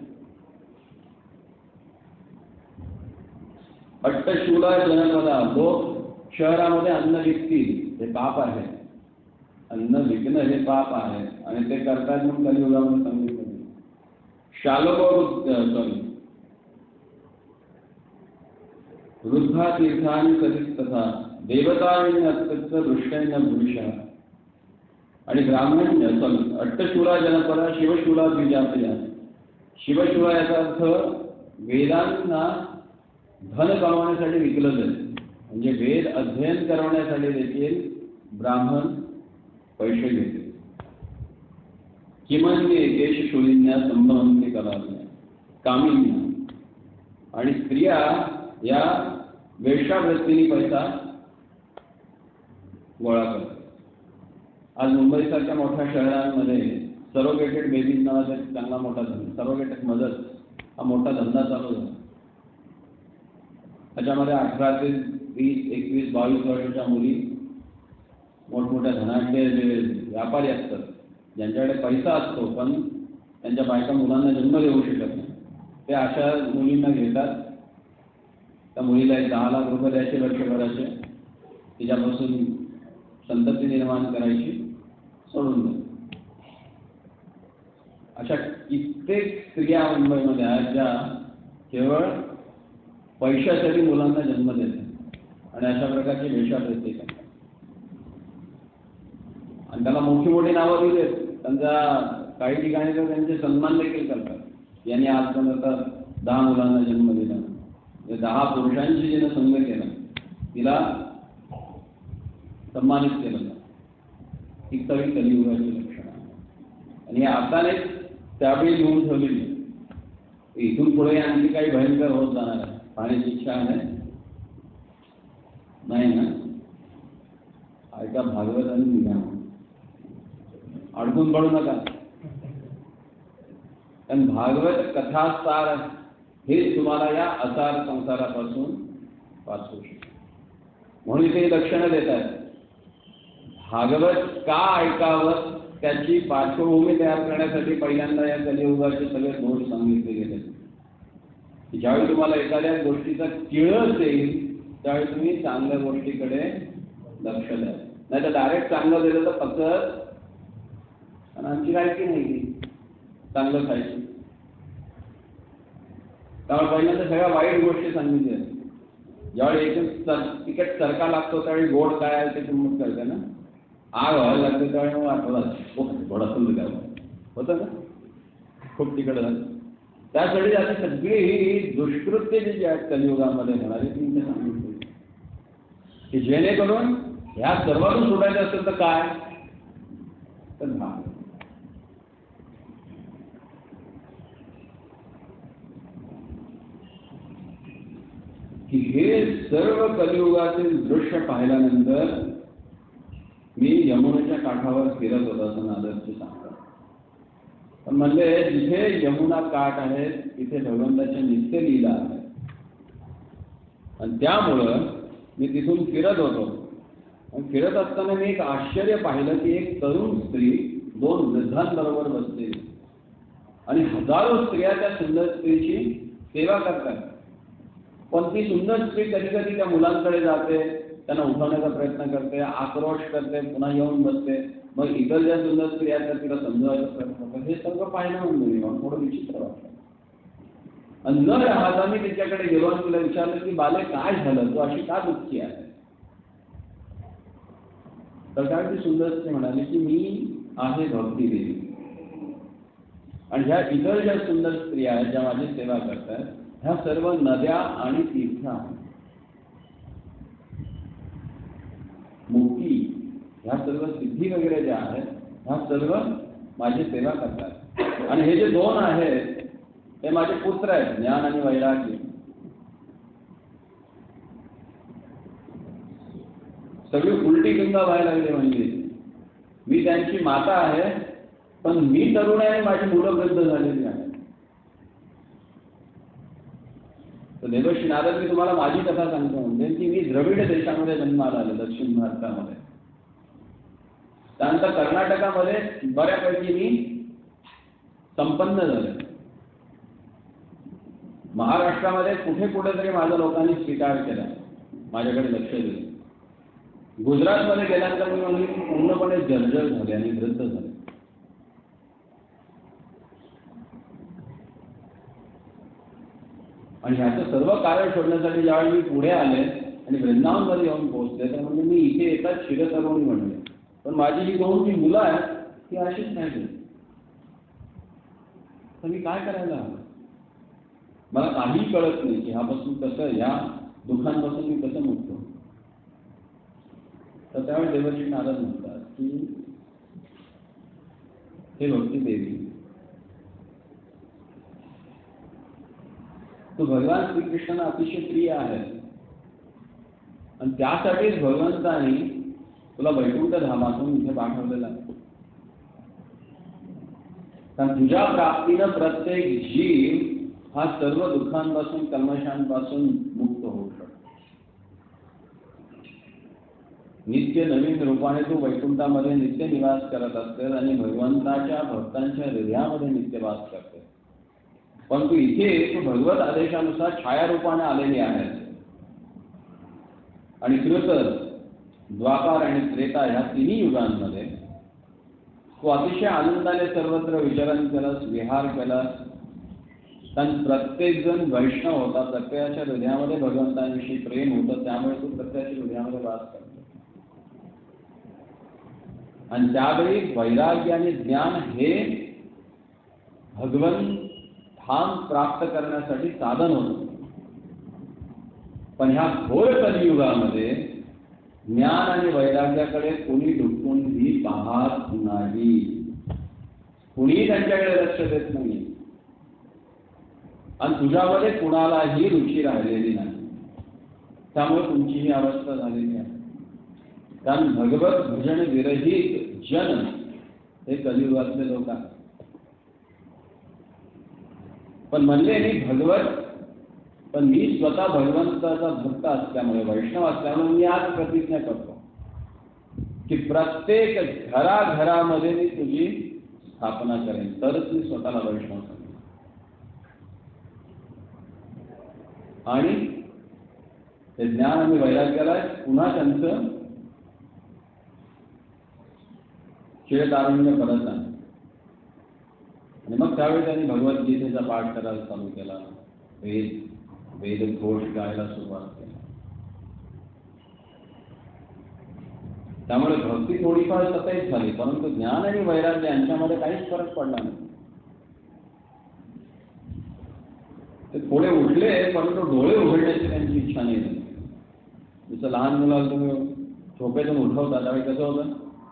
अट्टशूला जनपदा, लोक शहरामध्ये अन्न विकतील, हे पाप आहे. अन्न विकणं हे पाप आहे आणि ते करतात म्हणून कलियुगामध्ये सांगितलं. शालोक सॉरी वृद्धा तीर्थानि सरितस्तथा देवतायः अत्यंत दृष्टेन पुरुषः. आणि ब्राह्मण सॉरी अट्टशूला जनपदा शिवशूला द्विजातया. शिवशूला याचा अर्थ वेदांना धन कमावण्यासाठी विकलं जाईल. म्हणजे वेद अध्ययन करवण्यासाठी देखील ब्राह्मण पैसे घेते. किमन्ये केशशूलिन्या संभवन्ति कलान्या कामिन्या. आणि स्त्रिया या वेश्यावृत्तीने पैसा गोळा करतात. आज मुंबईसारख्या मोठ्या शहरांमध्ये सरोगेटेड बेबीज नावाचा चांगला मोठा धंदा, सरोगेटेड मदर हा मोठा धंदा चालू झाला. त्याच्यामध्ये अठरा ते वीस एकवीस बावीस वर्षाच्या मुली मोठमोठ्या धनाढ्य जे व्यापारी असतात, ज्यांच्याकडे पैसा असतो पण त्यांच्या बायका मुलांना जन्म देऊ शकत नाही, ते अशा मुलींना घेतात. त्या मुलीला एक दहा लाख रुपये द्यायचे वर्षभराचे, तिच्यापासून संतती निर्माण करायची, सोडून द्या. अशा कित्येक स्त्रिया मुंबईमध्ये आहेत ज्या केवळ पैशासाठी मुलांना जन्म देतात आणि अशा प्रकारची वेश्यावृत्ती करतात. आणि त्याला मोठी मोठी नावं दिली. त्यांचा काही ठिकाणी तर त्यांचे सन्मान देखील करतात. यांनी आजपर्यंत दहा मुलांना जन्म दिला, दहा पुरुषांची जिने संग केला, तिला सन्मानित केलं. ही सगळी कलियुगाची लक्षणं आहे. आणि आता नाही त्यावेळी लिहून ठेवलेली. इथून पुढे आणखी काही भयंकर होत जाणार आहे. पाण्याची इच्छा आहे नाही ना? ऐका भागवत आणि निघा, अडकून पडू नका. कारण भागवत कथासार हे तुम्हाला या असार संसारापासून वाचवू शकते. म्हणून ते लक्षणं देतात. भागवत का ऐकावं त्याची पार्श्वभूमी तयार करण्यासाठी पहिल्यांदा या कलियुगाचे सगळे दोष सांगितले गेले. ज्यावेळी तुम्हाला एखाद्या गोष्टीचा किळस येईल त्यावेळी तुम्ही चांगल्या गोष्टीकडे लक्ष द्या. नाही तर डायरेक्ट चांगलं दिलं तर फक्त आणि आमची लायकी नाही चांगलं खायची. त्यामुळे पहिल्यांदा सगळ्या वाईट गोष्टी सांगितल्या. ज्यावेळी एक तिकीट सरका लागतो त्यावेळी गोड काय आहे ते किंमत कळते ना. आग व्हायला लागते त्यावेळी मग आठवलं गोड असेल काय होतं ना, खूप तिकट झालं. त्यासाठी आता सगळी ही दुष्कृत्य जी आहेत कलियुगामध्ये होणारी ती सांगितली की जेणेकरून ह्या सर्वातून सुटायचं असेल तर काय तर भाग. की हे सर्व कलियुगातील दृश्य पाहिल्यानंतर मी यमुनेच्या काठावर फिरत होतो असं नारदजी सांगतात. पण म्हणजे जिथे यमुना काठ आहे तिथे भगवंताच्या नित्य लीला आहे आणि त्यामुळं मी तिथून फिरत होतो. फिरत असताना मी एक आश्चर्य पाहिलं की एक तरुण स्त्री दोन वृद्धांबरोबर बसते आणि हजारो स्त्रिया त्या सुंदर स्त्रीची सेवा करतात. पण ती सुंदर स्त्री कधी कधी त्या मुलांकडे जाते, त्यांना उठवण्याचा प्रयत्न करते, आक्रोश करते, पुन्हा येऊन बसते. मग इतर ज्या सुंदर स्त्रिया आहेत तिला समजावायचा प्रयत्न करतात. हे सगळं पाहिलं म्हणजे मला थोडं विचित्र वाटलं. आणि न राहता मी तिच्याकडे गेलो आणि तिला विचारलं की बाले काय झालं, तू अशी का दुःखी आहे? तर काय ती सुंदर स्त्री म्हणाली की मी आहे भक्ती देवी आणि ह्या इतर ज्या सुंदर स्त्रिया आहेत ज्या माझी सेवा करतात ह्या सर्व नद्या आणि तीर्थ आहेत. मुक्ती ह्या सर्व सिद्धी वगैरे ज्या आहेत ह्या सर्व माझी सेवा करतात. आणि हे जे दोन आहेत ते माझे पुत्र आहेत, ज्ञान आणि वैराग्य. सगळी उलटी गंगा व्हायला लागली. म्हणजे मी त्यांची माता आहे पण मी तरुण आहे आणि माझी मुलं वृद्ध झालेली आहेत. तर देवर्षी नारद मी तुम्हाला माझी कथा सांगतो म्हणजे की मी द्रविड देशामध्ये जन्माला आलो, दक्षिण भारतामध्ये. त्यानंतर कर्नाटकामध्ये बऱ्यापैकी मी संपन्न झाले. महाराष्ट्रामध्ये कुठे कुठेतरी माझ्या लोकांनी स्वीकार केला, माझ्याकडे लक्ष दिलं. गुजरातमध्ये गेल्यानंतर मी म्हणजे पूर्णपणे जर्जर झाले आणि वृद्ध झाले. आणि ह्याचं सर्व कारण शोधण्यासाठी ज्यावेळी मी पुढे आले आणि वृंदावनमध्ये येऊन पोहोचले तर म्हणजे मी इथे येतात शिरतरुणी म्हणले, पण माझी जी दोन जी मुलं आहेत ती अशीच नाही. तर मी काय करायला हवं? मला काही कळत नाही की ह्यापासून कसं, या दुःखांपासून मी कसं मुक्त. तर त्यावेळी देवर्षी नारद म्हणतात की हे भक्ती देवी, तो भगवान श्रीकृष्णांना अतिशय प्रिय आहे आणि त्यासाठीच भगवंतांनी तुला वैकुंठ धामातून इथे पाठवलेला आहे. कारण तुझ्या प्राप्तीनं प्रत्येक जीव हा सर्व दुःखांपासून कल्मशांपासून मुक्त होऊ शकतो. नित्य नवीन रूपाने तू वैकुंठामध्ये नित्य निवास करत असतेस आणि भगवंताच्या भक्तांच्या हृदयामध्ये नित्य वास करते. परंतु इथे तू भगवत आदेशानुसार छायारूपाने आलेली आहे आणि कृत, द्वापार आणि त्रेता ह्या तिन्ही युगांमध्ये तू अतिशय आनंदाने सर्वत्र विचरण केलास, विहार केलास. कारण प्रत्येक जण वैष्णव होता, प्रत्येकाच्या हृदयामध्ये भगवंतांविषयी प्रेम होतं, त्यामुळे तू प्रत्येकाच्या हृदयामध्ये वास करतो. आणि त्यावेळी वैराग्य आणि ज्ञान हे भगवंत धाम प्राप्त करण्यासाठी साधन होतं. पण ह्या घोर कलियुगामध्ये ज्ञान आणि वैराग्याकडे कोणी डुकूनही पाहत नाही, कुणीही त्यांच्याकडे लक्ष देत नाही आणि तुझ्यामध्ये कुणालाही रुची राहिलेली नाही. त्यामुळे तुमची ही अवस्था झालेली आहे. कारण भगवत भजन विरहित जन हे कलियुगातले लोक आहेत. पण म्हणले मी भगवत, पण मी स्वतः भगवंताचा भक्त असल्यामुळे, वैष्णव असल्यामुळे मी आज प्रतिज्ञा करतो की प्रत्येक घराघरामध्ये मी तुझी स्थापना करेन, तरच मी स्वतःला वैष्णव समजेन. आणि ते ज्ञान आणि वैराग्याला पुन्हा त्यांचं चिरतारुण्य परत आहे. आणि मग त्यावेळी त्यांनी भगवद्गीतेचा पाठ करायला चालू केला, वेद वेद घोष गायला सुरुवात केली. त्यामुळे भक्ती थोडीफार सतत झाली, परंतु ज्ञान आणि वैराग्य यांच्यामध्ये काहीच फरक पडला नाही. ते थोडे उठले परंतु डोळे उघडण्याची त्यांची इच्छा नाही झाली. जसं लहान मुलाला तुम्ही झोपेतून उठवता त्यावेळी कसं होतं,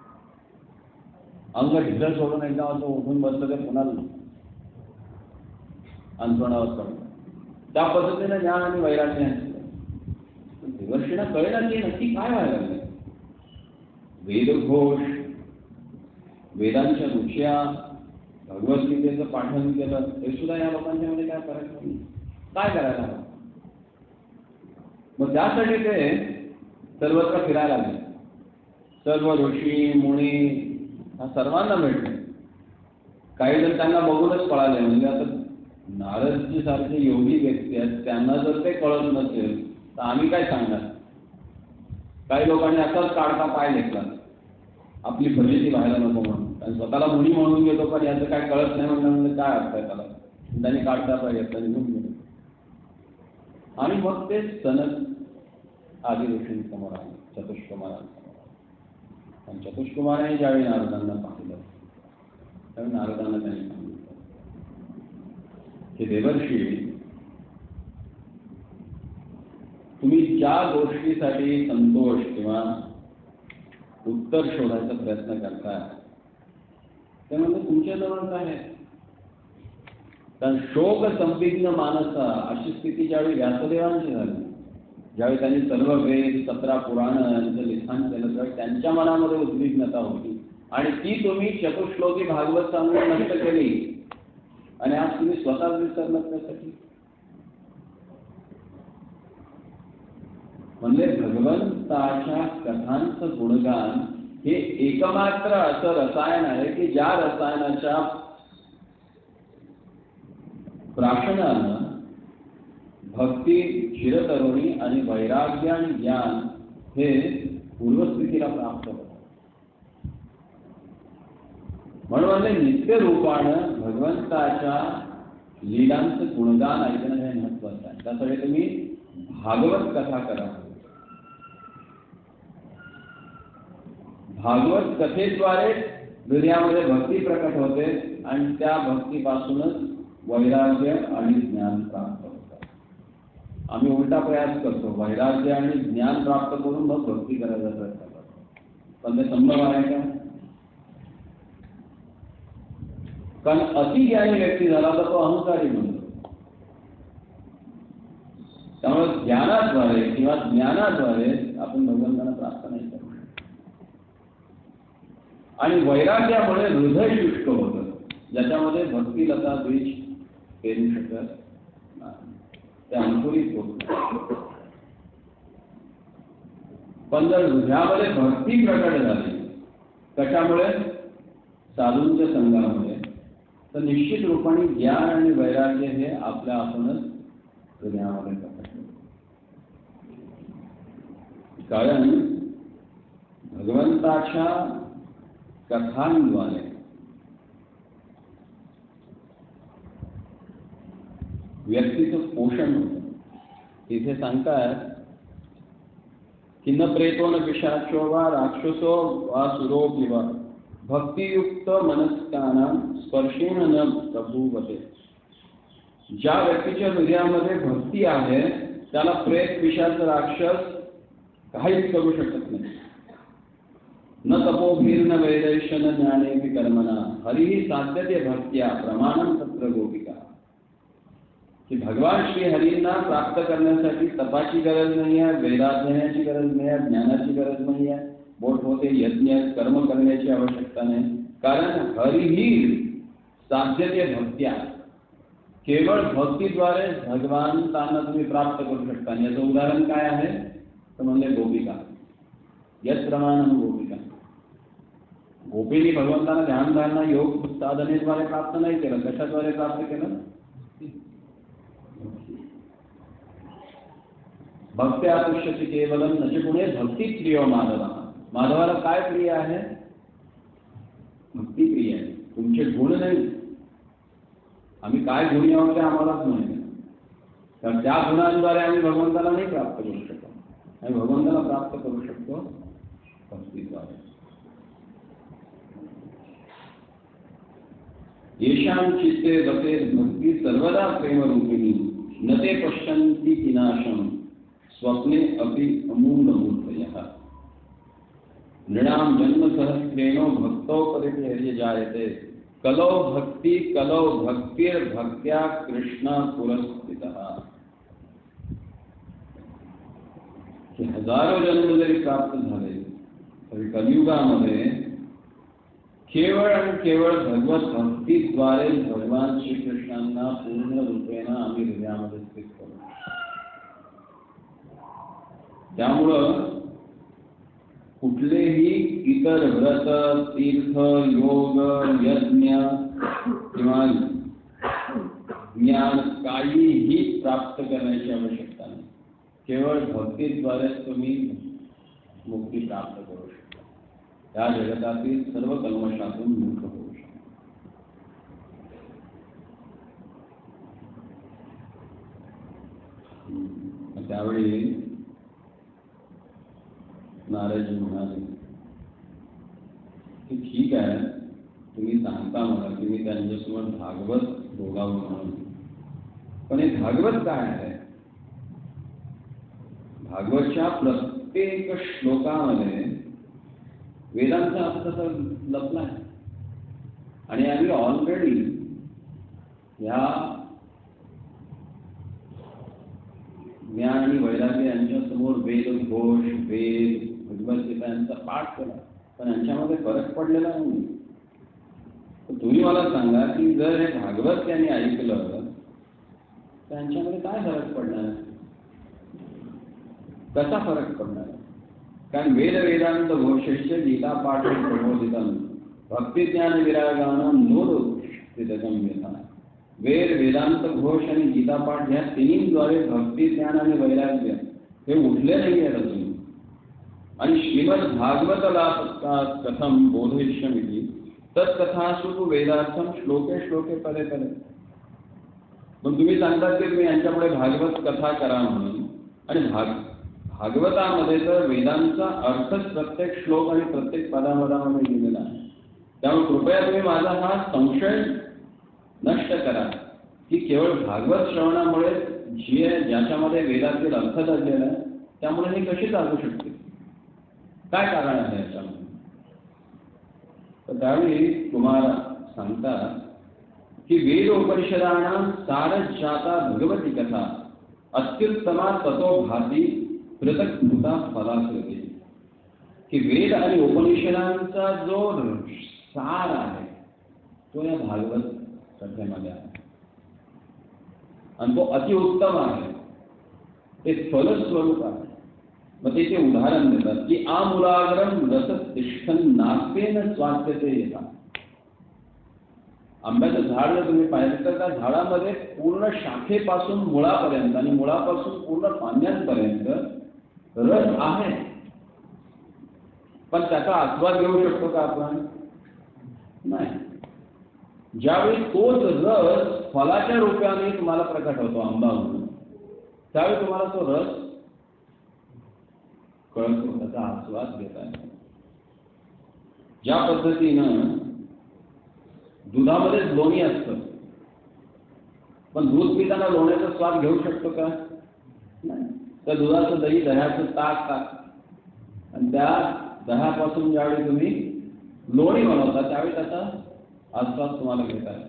अंग ढिलं सोडून एकदा असं उठून बसलं ते पुन्हा अंथरुणावर पडलं. त्या पद्धतीने ज्ञान आणि वैराग्य देवर्षींना कळलं की नक्की काय व्हायला लागलं. वेदघोष, वेदांच्या ऋच्या, भगवद्गीतेचं पाठन केलं, हे सुद्धा या लोकांच्या मध्ये काय फरक नाही. काय करायला हवं. मग त्यासाठी ते सर्वत्र फिरायला लागले. सर्व ऋषी मुनी हा सर्वांना भेटले. काही जण त्यांना बघूनच पळाले. म्हणजे आता नारदजी सारखे योगी व्यक्ती आहेत, त्यांना जर ते कळत नसेल तर आम्ही काय सांगणार. काही लोकांनी असाच काढता पाय घेतला, आपली फजिती व्हायला नको म्हणून. आणि स्वतःला मुनी म्हणून घेतो, पण याचं काय कळत नाही म्हणलं म्हणजे काय अर्थ आहे त्याला. त्यांनी काढता पाय घेतला, निघून गेलो. आणि मग ते सनद आदी ऋषींसमोर आले, चतुष्कुमारांसमोर. आणि चतुष्कुमारांनी ज्यावेळी नारदांना पाहिलं त्यावेळी नारदांना त्यांनी सांगितलं की देवर्षी, तुम्ही ज्या गोष्टीसाठी संतोष किंवा उत्तर शोधायचा प्रयत्न करताय ते म्हणजे तुमच्याजवळ काय आहे. कारण शोक संविघ्न मानस अशी स्थिती ज्यावेळी व्यासदेवांची झाली, ज्यावेळी त्यांनी सर्व वेद सतरा पुराण यांचं लिखाण केलं, त्यावेळी त्यांच्या मनामध्ये उद्विग्नता होती. आणि ती तुम्ही चतुश्लोकी भागवत सांगून नष्ट केली. आणि आज तुम्ही स्वतःच विसरलात त्यासाठी. म्हणजे भगवंताच्या कथांचं गुणगान हे एकमात्र असं रसायन आहे की ज्या रसायनाच्या प्राशनानं भक्ती, चिरतरुणी आणि वैराग्य आणि ज्ञान हे पूर्वस्थितीला प्राप्त होतं. म्हणून म्हणजे नित्य रूपानं भगवंताच्या लीलांचं गुणगान ऐकणं हे महत्वाचं आहे. त्यासाठी तुम्ही भागवत कथा करा. भागवत कथेद्वारे हृदयामध्ये भक्ती प्रकट होते आणि त्या भक्तीपासूनच वैराग्य आणि ज्ञान प्राप्त होतं. आम्ही उलटा प्रयास करतो, वैराग्य आणि ज्ञान प्राप्त करून मग भक्ती करायचा प्रयत्न करतो. पण ते संभव आहे का. कारण अतिज्ञानी व्यक्ती झाला तर तो अहंकारी बनतो. त्यामुळे ज्ञानाद्वारे किंवा ज्ञानाद्वारे आपण भगवंतांना प्राप्त नाही करू. आणि वैराग्यामुळे हृदय शुष्क होतं, ज्याच्यामध्ये भक्तिलता बीज पेरू शकत नाही, ते अंकुरित होत. पण जर हृदयामध्ये भक्ती प्रकट झाली कशामुळे, साधूंच्या संघामुळे, तर निश्चित रूपाने ज्ञान आणि वैराग्य हे आपल्या आपणच हृदयामध्ये प्रकट होते. कारण भगवंताच्या कथांद्वारे व्यक्तीचं पोषण होतं. तिथे सांगतात की न प्रेतो न पिशाचो वा राक्षसो वा सुरो किंवा भक्तियुक्त मनस्कानां स्पर्शेन न प्रभुवते. ज्या व्यक्तीच्या हृदयामध्ये भक्ती आहे त्याला प्रेत, पिशाच, राक्षस काहीच करू शकत नाही. न तपोभिर्न वैदैशन ज्ञानेपि कर्मणा हरिही साध्यते भक्त्या प्रमाणं तत्र गोपिका. की भगवान श्री हरींना प्राप्त करण्यासाठी तपाची गरज नाही आहे, वेदाध्ययनाची गरज नाही आहे, ज्ञानाची गरज नाही आहे, मोठमोठे यज्ञ कर्म करण्याची आवश्यकता नाही. कारण हरिही साध्यते भक्त्या, केवळ भक्तीद्वारे भगवंतांना तुम्ही प्राप्त करू शकता. याचं उदाहरण काय आहे तर म्हणजे गोपिका. यत् प्रमाणं गोपिका. गोपींनी भगवंतांना ध्यानधारणा योग साधनेद्वारे प्राप्त नाही केलं. कशाद्वारे प्राप्त केलं. भक्त्या पुष्यति केवलम नचे पुणे भक्ती प्रिय माधवा. माधवाला काय प्रिय आहे. भक्ती प्रिय आहे. तुमचे गुण नाही. आम्ही काय गुणी आहोत ते आम्हालाच माहिती. कारण त्या गुणांद्वारे आम्ही भगवंताला नाही प्राप्त करू शकतो. आणि भगवंताला प्राप्त करू शकतो भक्तीद्वारे. येषां चित्ते वसे भक्ती सर्वदा प्रेम रूपिणी न ते पश्यन्ति विनाशम स्वप्ने अपि अमूलमूर्तयः. नृणां जन्म सहस्रेण भक्तोपरिते जायते कलौ भक्ति कलौ भक्तिर भक्त्या कृष्ण पुरस्थितः. की हजारो जन्म जरी प्राप्त झाले तरी कलियुगामध्ये केवळ आणि केवळ भगवत भक्तीद्वारे भगवान श्रीकृष्णांना पूर्ण रूपेण आम्ही हृदयामध्ये स्थित करू. त्यामुळं कुठलेही इतर व्रत, तीर्थ, योग, यज्ञ किंवा ज्ञान काहीही प्राप्त करण्याची आवश्यकता नाही. केवळ भक्तीद्वारे तुम्ही मुक्ती प्राप्त करू शकता. या जगतातील सर्व कल्मशातून मुक्त होऊ शकता. त्यावेळी नारदजी म्हणाले की ठीक आहे, तुम्ही सांगता मला की मी त्यांच्यासमोर भागवत बोलावं म्हणून, पण हे भागवत काय आहे? भागवतच्या प्रत्येक श्लोकामध्ये वेदांचा अर्थ तर लपला आहे आणि आम्ही ऑलरेडी या ज्ञान आणि वैराग्य यांच्या समोर वेद घोष, वेद, भगवद्गीता यांचा पाठ केला, पण यांच्यामध्ये फरक पडलेला नाही. तर तुम्ही मला सांगा की जर हे भागवत त्यांनी ऐकलं तर त्यांच्यामध्ये काय फरक पडणार? कसा फरक पडणार? कारण वेद वेदांत घोषस्य गीता पाठ प्रबोधितम भक्ती ज्ञान विरागानं नोदोषितगम्यता. वेद वेदांत घोष आणि गीता पाठ या तिन्हीद्वारे भक्ती ज्ञान आणि वैराग्य हे उठले नाही आहे अजून. आणि श्रीमद भागवतला कथम बोधयिष्यामि तत्कथासु वेदार्थम श्लोके श्लोके पदे पदे. पण तुम्ही सांगतात की तुम्ही यांच्यामुळे भागवत कथा करा म्हणून, आणि भाग भागवतामध्ये तर वेदांचा अर्थच प्रत्येक श्लोक आणि प्रत्येक पदापदामध्ये दिलेला आहे. त्यामुळे कृपया तुम्ही माझा हा संशय नष्ट करा की केवळ भागवत श्रवणामुळे जी ज्याच्यामध्ये वेदातील अर्थ दडलेला आहे त्यामुळे ही कशी चालू शकते? काय कारण आहे याच्यामध्ये? तर त्यावेळी तुम्हाला सांगतात की वेद उपनिषदानां सारजाता भगवती कथा अत्युत्तमा ततो भाती पृथक्भूता फलाकृती. की वेद आणि उपनिषदांचा जो सार आहे तो या भागवत कथेमध्ये आहे आणि तो अतिउत्तम आहे. ते फलस्वरूप आहे. मग ते ते उदाहरण देतात की आमूलाग्रम रसतिष्ठन नास्तेन स्वास्थ्यते येतात. आंब्याचं झाड जर तुम्ही पाहिलं तर त्या झाडामध्ये पूर्ण शाखेपासून मुळापर्यंत आणि मुळापासून पूर्ण पाण्यापर्यंत रस आहे, पण त्याचा आस्वाद घेऊ शकतो का आपण? नाही. ज्यावेळी तोच रस फलाच्या रूपाने तुम्हाला प्रकट होतो आंबा म्हणून, त्यावेळी तुम्हाला तो रस कळतो, त्याचा आस्वाद घेता येतो. ज्या पद्धतीनं दुधामध्ये लोणी असतं, पण दूध पिताना लोण्याचा स्वाद घेऊ शकतो का? नाही. तर दुधाचं दही, दह्याचं ताक टाक आणि त्या दह्यापासून ज्यावेळी तुम्ही लोणी बनवता त्यावेळी त्याचा आस्वाद तुम्हाला घेता येतो.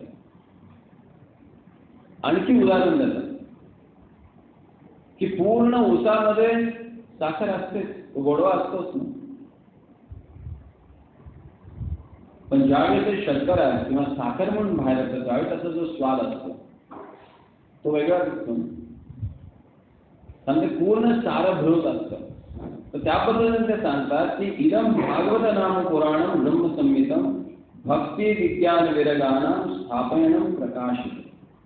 आणखी उदाहरण देतात की पूर्ण ऊसामध्ये साखर असते, तो गोडवा असतोच ना, पण ज्यावेळी ते शर्करा आहे किंवा साखर म्हणून बाहेर येतं त्यावेळी त्याचा जो स्वाद असतो तो वेगळा दिसतो. कारण ते पूर्ण सारभूत असतं. तर त्या पद्धतीने ते सांगतात की इदम भागवत नाम पुराणम ब्रह्मसंहितं भक्ती विज्ञान विरगानां स्थापयनं प्रकाशित.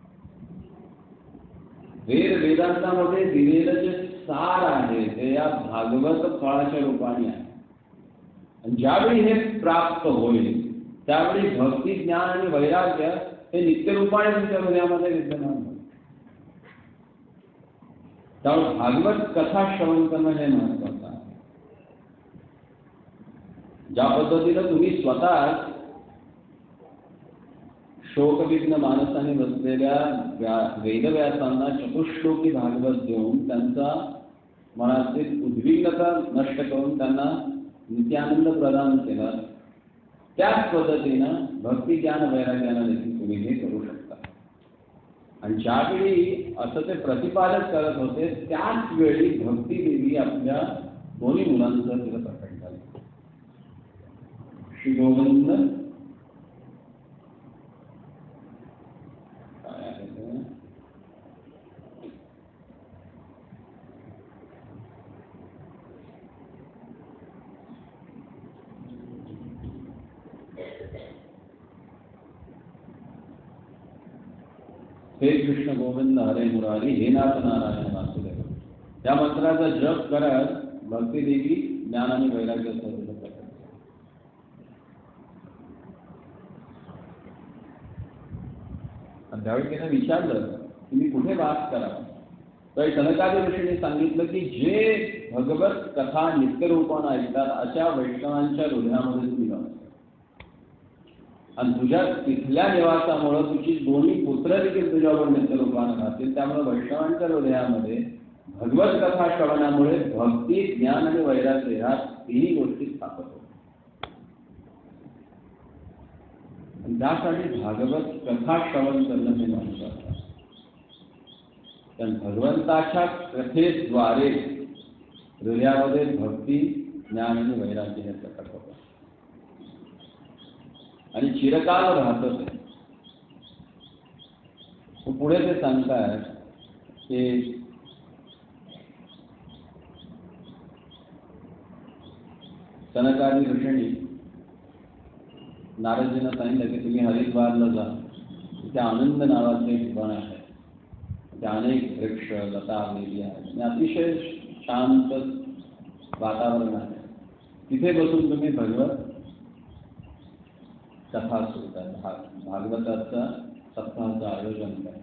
वेद वेदांतामध्ये दिलेलं जे सार आहे ते या भागवत फळाच्या रूपाने आहे. आणि ज्यावेळी हे प्राप्त होईल त्यावेळी भक्ती ज्ञान आणि वैराग्य हे नित्यरूपाने तुमच्या हृदयामध्ये विद्यमान होईल. त्यामुळे भागवत कथा श्रवण करणं हे महत्वाचं आहे. ज्या पद्धतीनं तुम्ही स्वतः शोकविघ्न मानसाने बसलेल्या वेदव्यासांना चतुश्लोकी भागवत देऊन त्यांचा मनातील उद्विग्नता नष्ट करून त्यांना नित्यानंद प्रदान केला, त्याच पद्धतीनं भक्ती ज्ञान वैराग्याला देखील तुम्ही हे करू शकता. आणि ज्यावेळी असं ते प्रतिपादक करत होते त्याच वेळी भक्ती देवी आपल्या दोन्ही मुलांचं तिला प्रकट झालं. श्री गोविंद काय आहे ते? हे कृष्ण गोविंद हरे मुरारी हे नाथ नारायण वासुदेव. या मंत्राचा जप करत भक्ती देवी ज्ञान आणि वैराग्याचा प्रकट. आणि त्यावेळी तिने विचारलं की मी कुठे वास करावा. तर सनकादी ऋषीने सांगितलं की जे भगवत कथा नित्यरूपाने ऐकतात अशा वैष्णवांच्या हृदयामध्ये तू निवास. आणि तुझ्या तिथल्या निवासामुळे तुझी दोन्ही पुत्र देखील तुझ्यावर नित्यरूपाने राहतील. त्यामुळे वैष्णवांच्या हृदयामध्ये भगवत कथा श्रवणामुळे भक्ती ज्ञान आणि वैराग्य ह्या तिन्ही गोष्टी स्थापित होतात. आणि त्यासाठी भागवत कथा श्रवण करणं हे महत्त्वाचं आहे. कारण भगवंताच्या कथेद्वारे हृदयामध्ये भक्ती ज्ञान आणि वैराग्य हे प्रकट होतं आणि चिरकाल राहतच आहे. पुढे ते सांगतात की सनकादी ऋषींनी नारदजींना सांगितलं की तुम्ही हरिद्वारला जा. तिथे आनंद नावाचे ठिकाण आहे. तिथे अनेक वृक्ष लता वेली आहेत आणि अतिशय शांत वातावरण आहे. तिथे बसून तुम्ही भगवत कथा सुरू करा. भागवताचा सप्ताहाचं आयोजन करा.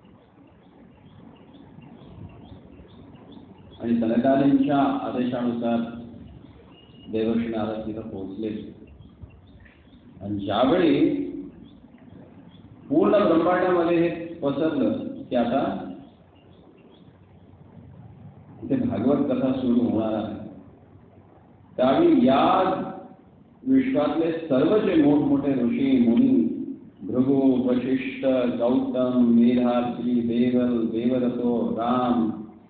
आणि सनकादींच्या आदेशानुसार देवर्षी नारद तिथं पोहोचले. आणि ज्यावेळी पूर्ण ब्रह्मांडामध्ये हे पसरलं की आता इथे भागवत कथा सुरू होणार आहे, त्यावेळी या विश्वातले सर्व जे मोठमोठे ऋषी मुनी भृगु वशिष्ठ गौतम मेधाती देवल देवदत्तो राम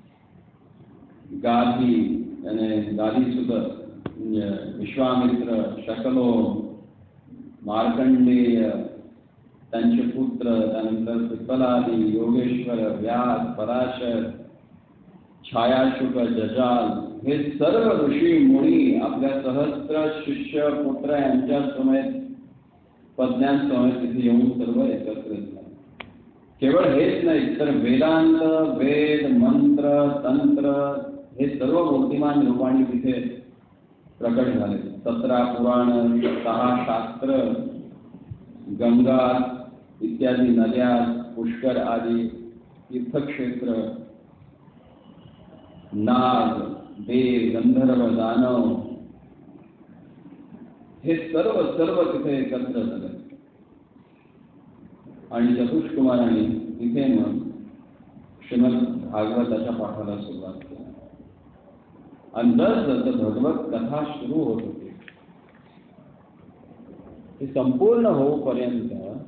गाधी आणि गाधीसुत विश्वामित्र शकलो मार्कंडेय त्यांचे पुत्र त्यानंतर पिप्पलादी योगेश्वर व्यास पराशर छायाशुक जजाल हे सर्व ऋषी मुनी आपल्या सहस्त्र शिष्य पुत्र यांच्या समेत पत्न्यांसमेत तिथे येऊन सर्व एकत्रित झाले. केवळ हेच नाही तर वेदांत वेद मंत्र तंत्र हे सर्व मूर्तिमान रूपाने तिथे प्रकट झाले. सतरा पुराण सहा शास्त्र गंगा इत्यादी नद्या पुष्कर आदी तीर्थक्षेत्र नाग देव गंधर्व दानव हे सर्व सर्व तिथे एकत्र झाले. आणि चतुष्कुमारांनी तिथे मग श्रीमद भागवताच्या पाठाला सुरुवात केली. आणि जसं भगवत कथा सुरू होत होती ती संपूर्ण होईपर्यंत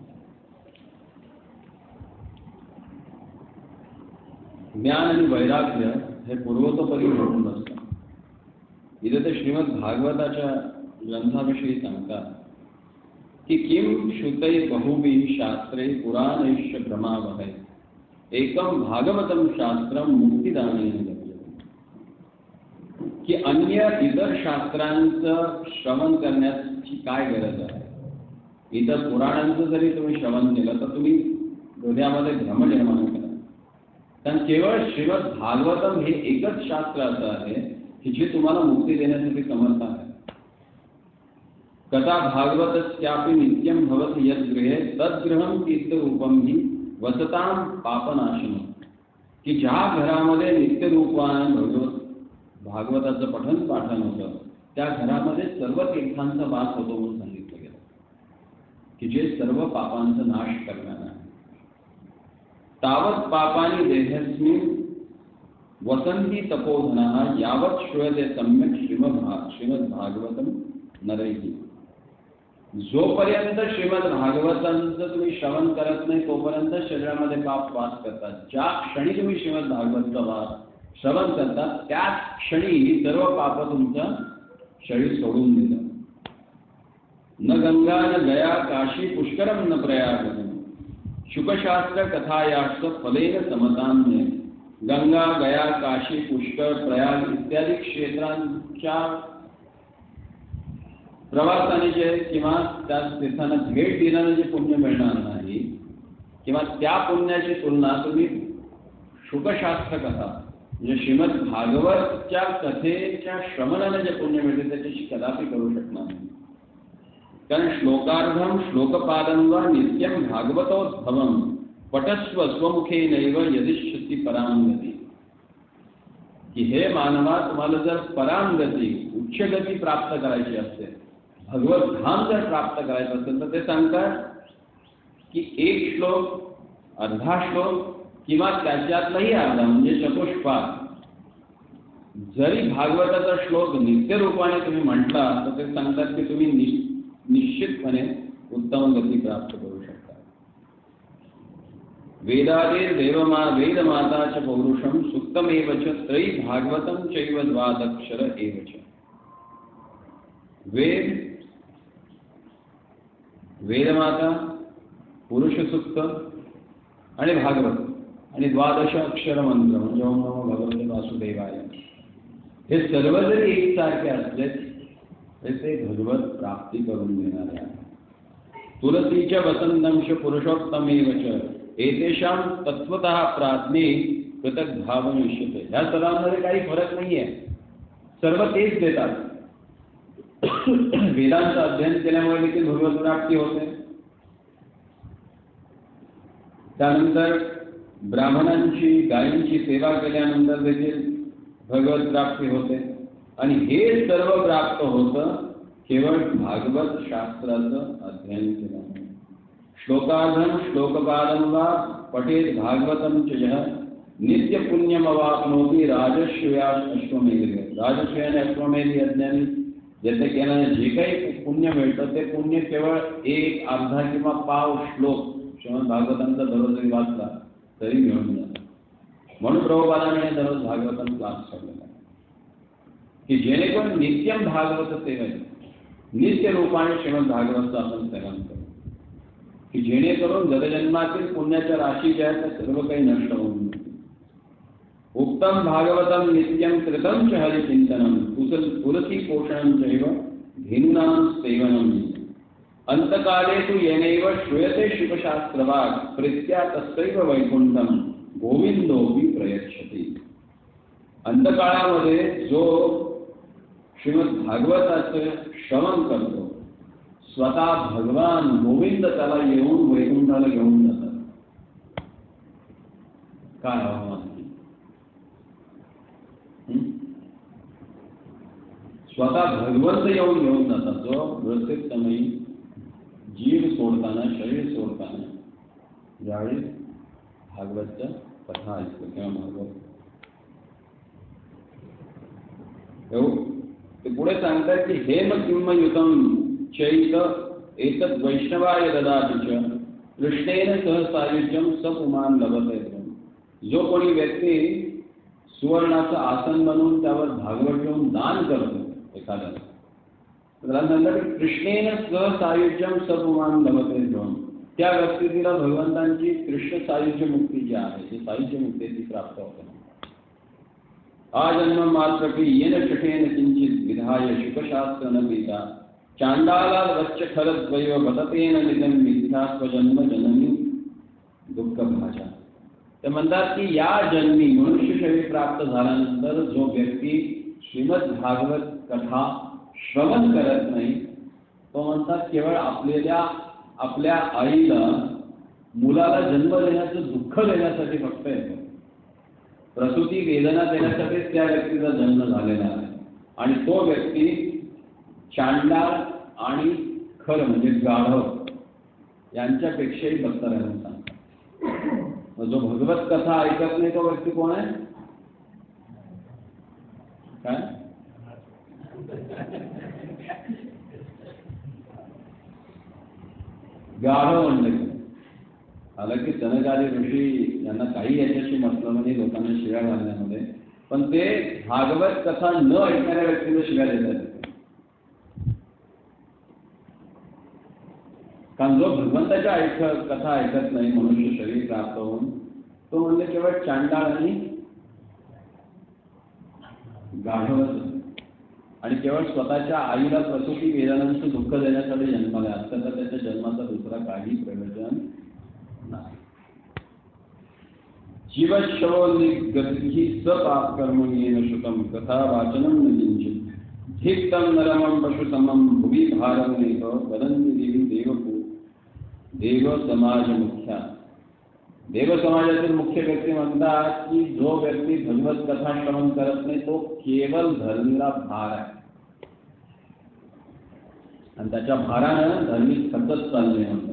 ज्ञान आणि वैराग्य हे पूर्वतोपरी घडून बसतं. इथे ते श्रीमद भागवताच्या ग्रंथाविषयी सांगतात की किम श्रुतै बहुभिः शास्त्रे पुराणैश्च भ्रमावहै एकम भागवतम शास्त्रम मुक्तिदानेन लभ्यते. की अन्य इतर शास्त्रांचं श्रवण करण्याची काय गरज आहे. इतर पुराणांचं जरी तुम्ही श्रवण केलं तर तुम्ही हृदयामध्ये भ्रम निर्माण करा. कारण केवळ श्रीमद भागवतम हे एकच शास्त्र असं आहे की जे तुम्हाला मुक्ती देण्यासाठी समर्थ आहे. कथा भागवतस्यापि नित्यं भवति यद्गृहे तद्गृहं तीर्थरूपं हि वसतां पापनाशनम. की ज्या घरामध्ये नित्यरूपाने भगवत भागवताचं पठन पाठन होतं त्या घरामध्ये सर्व तीर्थांचा वास होतो म्हणून सांगितलं गेलं की जे सर्व पापांचा नाश करणार आहे. तावत पापानी देहस्मिन् वसंती तपोधनः यावत श्रूयते सम्यक् श्रीमद् श्रीमद् भागवतम नरैः. जोपर्यंत श्रीमद भागवतांचं तुम्ही श्रवण करत नाही तोपर्यंत शरीरामध्ये पाप वास करतात. ज्या क्षणी तुम्ही श्रीमद भागवतचं वास श्रवण करतात त्याच क्षणी सर्व पाप तुमचं शरीर सोडून देतं. न गंगा न गया काशी पुष्करम न प्रयाग शुकशास्त्र कथायाश्च फलेन समतान्य. गंगा गया काशी पुष्कर प्रयाग इत्यादी क्षेत्रांच्या प्रवासाने जे किंवा त्या तीर्थांना भेट दिल्याने जे पुण्य मिळणार नाही किंवा त्या पुण्याची तुलना तुम्ही शुकशास्त्र कथा म्हणजे श्रीमद भागवतच्या कथेच्या श्रवणाने जे पुण्य मिळते त्याच्याशी कदापि करू शकणार नाही. कारण श्लोकार्धम श्लोकपादम वा नित्यम भागवतोद्भवम पटस्व स्वमुखे नैव यदिष्यति परांगती. की हे मानवा तुम्हाला जर परांगती उच्च गती प्राप्त करायची असेल भगवत धाम जर प्राप्त करायचं असेल तर ते सांगतात की एक श्लोक अर्धा श्लोक किंवा त्याच्यातलाही अर्धा म्हणजे चतुष्पाद जरी भागवताचा श्लोक नित्य रूपाने तुम्ही म्हटला तर ते सांगतात की तुम्ही निश्चितपणे उत्तम गती प्राप्त करू शकता. वेदादीर देवमा वेदमाता च पौरुषम सुक्तमेव च त्रयी भागवतम चैव द्वादक्षर एव च. वेद वेदमाता पुरुष सुक्त आणि भागवत आणि द्वादश अक्षर मंत्र म्हणजे ओम नमो भगवते वासुदेवाय हे सर्व जरी एकसारखे असले ते भगवत प्राप्ती करून देणारे आहे. तुलसीच्या वसंतंश पुरुषोत्तमेव च एतेषां तत्वतः प्राज्ञे पृथक भाव निश्चिते. ह्या सर्वांमध्ये काही फरक नाही आहे, सर्व तेच देतात. वेदांचं अध्ययन केल्यामुळे देखील भगवत प्राप्ती होते. त्यानंतर ब्राह्मणांची गायींची सेवा केल्यानंतर देखील भगवत प्राप्ती होते. आणि हे सर्व प्राप्त होतं केवळ भागवत शास्त्राचं अध्ययन केल्यामुळे. श्लोकार्धम श्लोकपादम वा पठेत भागवतम च यः नित्य पुण्यमवाप्नोति राजश्रेयास अश्वमेध. राजश्रेयाने अश्वमेध यज्ञाने ज्याचे केल्याने जे काही पुण्य मिळतं ते पुण्य केवळ एक अर्धा किंवा पाव श्लोक श्रीमद भागवतांचा दररोज जरी वाचला तरी मिळून जातं. म्हणून प्रभुपादाने दररोज भागवतांचा क्लास ठेवलेला आहे की जेणेकरून नित्यम भागवत सेवन नित्य रूपाने श्रीमद भागवतचं आपण सेवन करू की जेणेकरून जगजन्मातील पुण्याच्या राशी ज्या आहेत त्या सर्व काही नष्ट होऊन जातील. उत्तम भागवतम नित्यम कृतं च हरिचिंतनम तुलसी पोषणं चैव धेनूनां सेवनम. अंतकाले तु येनैव श्रूयते शुकशास्त्रवाक् प्रीत्या तस्यैव वैकुंठम गोविंदोऽपि प्रयच्छति. अंतकाळामध्ये जो श्रीमद भागवताचं श्रवण करतो स्वतः भगवान गोविंद त्याला येऊन वैकुंठाला घेऊन जातात. काय हवं स्वतः भगवंत येऊन घेऊन जातात. जो व्यवस्थित समयी जीव सोडताना शरीर सोडताना ज्यावेळी भागवतच्या कथा ऐकतो किंवा भागवत ते पुढे सांगतात की हेम किंमयुतम चैत एतत् वैष्णवाय ददाति च कृष्णेन सह सायुज्यम स पुमान लभते. जो कोणी व्यक्ती सुवर्णाचं आसन बनवून त्यावर भागवत घेऊन दान करतो एखाद्याला नंतर कृष्णेन सह सायुज्यम स पुमान लभते. त्या व्यक्तीला भगवंतांची कृष्ण सायुज्य मुक्ती जी आहे ती सायुज्य मुक्ती ती प्राप्त होते. आजन्म मात्र की येन शठेन किंचित विधाय शुकशास्त्र न पिता चांडाला वच्च खरद्वय बततेन निधन मिथ्या स्वजन्म जननी दुःख भाषा. ते म्हणतात की या जन्मी मनुष्य शरीर प्राप्त झाल्यानंतर जो व्यक्ती श्रीमद भागवत कथा श्रवण करत नाही तो म्हणतात केवळ आपल्याला आपल्या आईला मुलाला जन्म देण्याचं दुःख देण्यासाठी फक्त येतो. प्रसूती वेदना देण्यासाठीच त्या व्यक्तीचा जन्म झालेला आहे. आणि तो व्यक्ती चांडाळ आणि खर म्हणजे गाढव यांच्यापेक्षाही बत्तर आहे म्हणून सांगतात. जो भगवत कथा ऐकत नाही तो व्यक्ती कोण आहे काय गाढ म्हणलं गेलं. हालांकी सनकादी ऋषी यांना काही याच्याशी मतलब नाही लोकांना शिव्या घालण्यामध्ये, पण ते भागवत कथा न ऐकणाऱ्या व्यक्तीला शिव्या देतात. कारण जो भगवंताच्या ऐक कथा ऐकत नाही मनुष्य शरीर प्राप्त होऊन, तो म्हणजे केवळ चांडाळ आणि गाढवच आणि केवळ स्वतःच्या आईला प्रसूती वेदनांचं दुःख देण्यासाठी जन्माला असतं, तर त्याच्या जन्माचा दुसरा काही प्रयोजन नाही. जीवशवोनिगतिः सपाप कर्म येन श्रुतम कथा वाचनम न किंचित धिक्तं नरमं पशुसमं भुवि भारमेव वदन्ति देवी देवपू देव समाज मुख्या. देव समाजातील मुख्य व्यक्ती म्हणतात की जो व्यक्ती भगवत कथा श्रवण करत नाही तो केवळ धर्मीला भार आहे आणि त्याच्या भारानं धर्मी सतत चालले म्हणतात.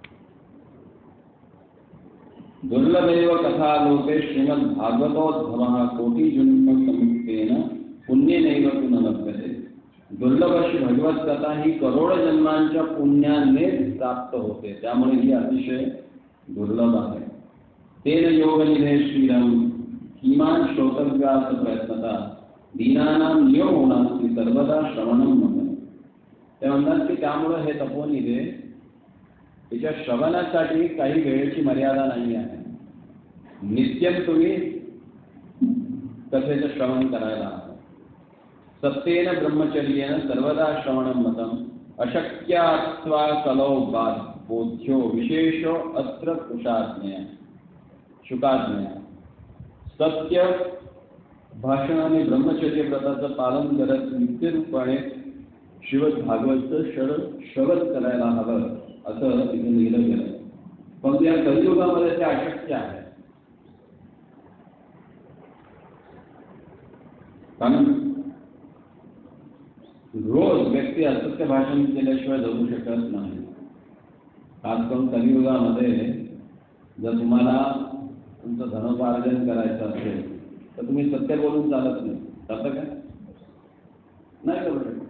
दुर्लभैव कथा लोके श्रीमद भागवतोद्भवः कोटी जन्म समुक्तेन पुण्येनैव तु न लभ्यते. दुर्लभ अशी भगवत कथा ही करोड जन्मांच्या पुण्याने प्राप्त होते, त्यामुळे ही अतिशय दुर्लभ आहे. तेन योगनिधे श्रीरम किमान श्रोतव्यास प्रयत्नता दीनानां नियमो नास्ति सर्वदा श्रवणं मतं. ते म्हणतात की त्यामुळे हे तपोनिधे तिच्या श्रवणासाठी काही वेळेची मर्यादा नाही आहे. नित्यम तुम्ही कथेचं श्रवण करायला हवं. सत्येन ब्रह्मचर्येन सर्वदा श्रवणं मतं अशक्यात्वा कलौ बोध्यो विशेषो अत्र कुशाज्ञय शुकाज्ञय. सत्य भाषण आणि ब्रह्मचर्य व्रताचं पालन करत नित्यरूपाने शिवद भागवतचं शर श्रवण करायला हवं असं तिथे लिहिलं गेलं. पण या कलियुगामध्ये ते अशक्य आहे. कारण रोज व्यक्ती असत्य भाषण केल्याशिवाय जगू शकत नाही. खास करून कलियुगामध्ये जर तुम्हाला तुमचं धनोपार्जन करायचं असेल तर तुम्ही सत्य बोलून चालत नाही. तसं काय नाही करू शकत.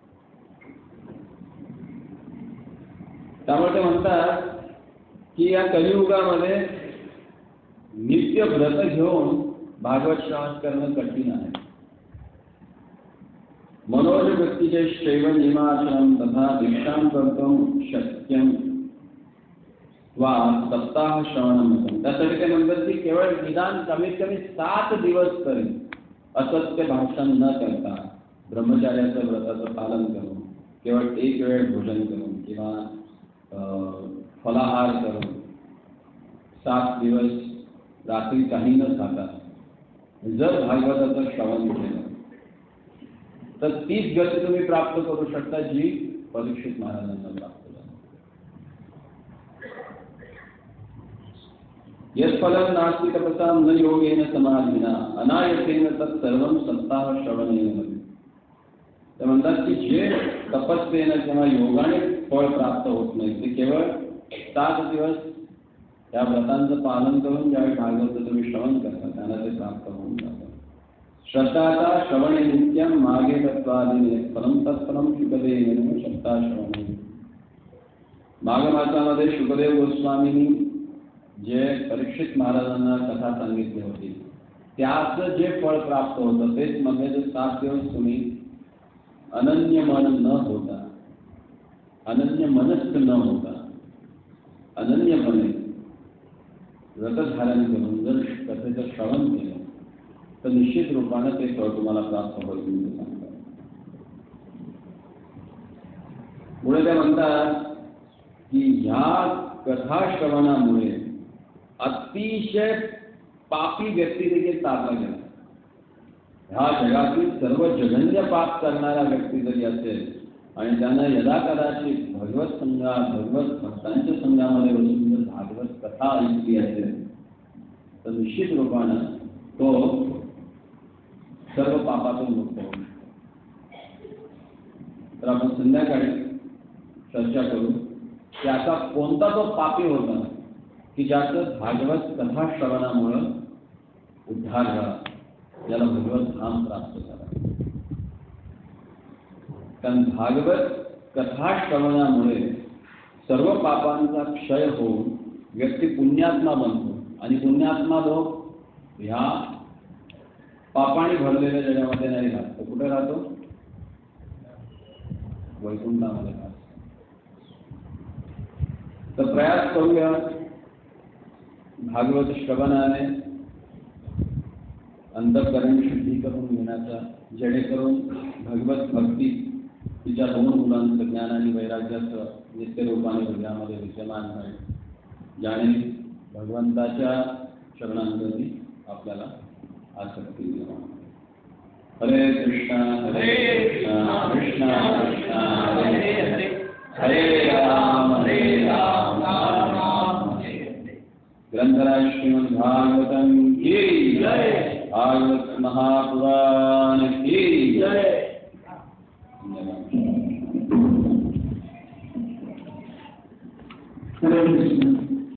त्यामुळे ते म्हणतात की या कलियुगामध्ये नित्य व्रत घेऊन भागवत श्रवण करणं कठीण आहे. मनोज व्यक्तीचे शैव नियमाचरण तथा दीक्षां कर्तुं शक्यं वा सप्ताह श्रवणं. त्यासाठी ते म्हणतात की केवळ निदान कमीत कमी सात दिवस तरी असत्य भाषण न करता ब्रह्मचार्याचं व्रताचं पालन करून केवळ एक वेळ भोजन करून किंवा फलाहार करून सात दिवस रात्री काही न खाता जर भागवताचं श्रवण केलं तर तीच गती तुम्ही प्राप्त करू शकता जी परीक्षित महाराजांना प्राप्त झाली. यत्फलं नास्ति तपसां न योगेन समाधिना अनायसेन तत्सर्वं सप्ताह श्रवणेन. ते म्हणतात की जे तपस्येनं किंवा योगाने फळ प्राप्त होत नाही ते केवळ सात दिवस या व्रतांचं पालन करून ज्यावेळी भागवत तुम्ही श्रवण करता त्यांना ते प्राप्त होऊन जातं. श्रद्धाता श्रवणे नित्यं मागे तत्वादिने फलं तत्फलं शुकदेवेन श्रद्धा श्रवणे. माघ मासामध्ये शुकदेव गोस्वामींनी जे परीक्षित महाराजांना कथा सांगितली होती त्याचं जे फळ प्राप्त होतं तेच म्हणजे जे सात दिवस तुम्ही अनन्य मन न होता अनन्य मनस्क न होता अनन्यपणे व्रतधारण करून जर कथेचं श्रवण केलं तर निश्चित रूपानं ते फळ तुम्हाला प्राप्त होईल म्हणून सांगतात. पुढे ते म्हणतात की ह्या कथा श्रवणामुळे अतिशय पापी व्यक्ती देखील तारला गेला. ह्या जगातील सर्व जघन्य पाप करणारा व्यक्ती जरी असेल आणि त्यानं यदा कदाचित भगवत संघा भगवत भक्तांच्या संघामध्ये बसून जर भागवत कथा ऐकली असेल तर निश्चित रूपानं तो सर्व पापातून मुक्त होईल. तर आपण संध्याकाळी चर्चा करू की असा कोणता तो पापी होता की ज्याचं भागवत कथा श्रवणामुळं उद्धार झाला, ज्याला भगवत धाम प्राप्त झाला. कारण भागवत कथा श्रवणामुळे सर्व पापांचा क्षय होऊन व्यक्ती पुण्यात्मा बनतो आणि पुण्यात्मा लोक ह्या पापाने भरलेल्या जगामध्ये नाही राहत, तो कुठे राहतो? वैकुंठामध्ये राहतो. तर प्रयास करूया भागवत श्रवणाने अंतःकरण शुद्धी करून घेण्याचा, जेणेकरून भगवत भक्ती तिच्या दोन मुलांचं ज्ञान आणि वैराग्याचं नित्य रूपाने हृदयामध्ये विद्यमान आहे, ज्याने भगवंताच्या चरणांप्रती आपल्याला आसक्ती निर्माण. हरे कृष्णा हरे कृष्णा कृष्णा कृष्णा हरे हरे, हरे राम हरे राम राम राम हरे हरे. ग्रंथराज श्रीमद् भागवतम की जय, भागवत महापुराण की जय. हरे कृष्ण.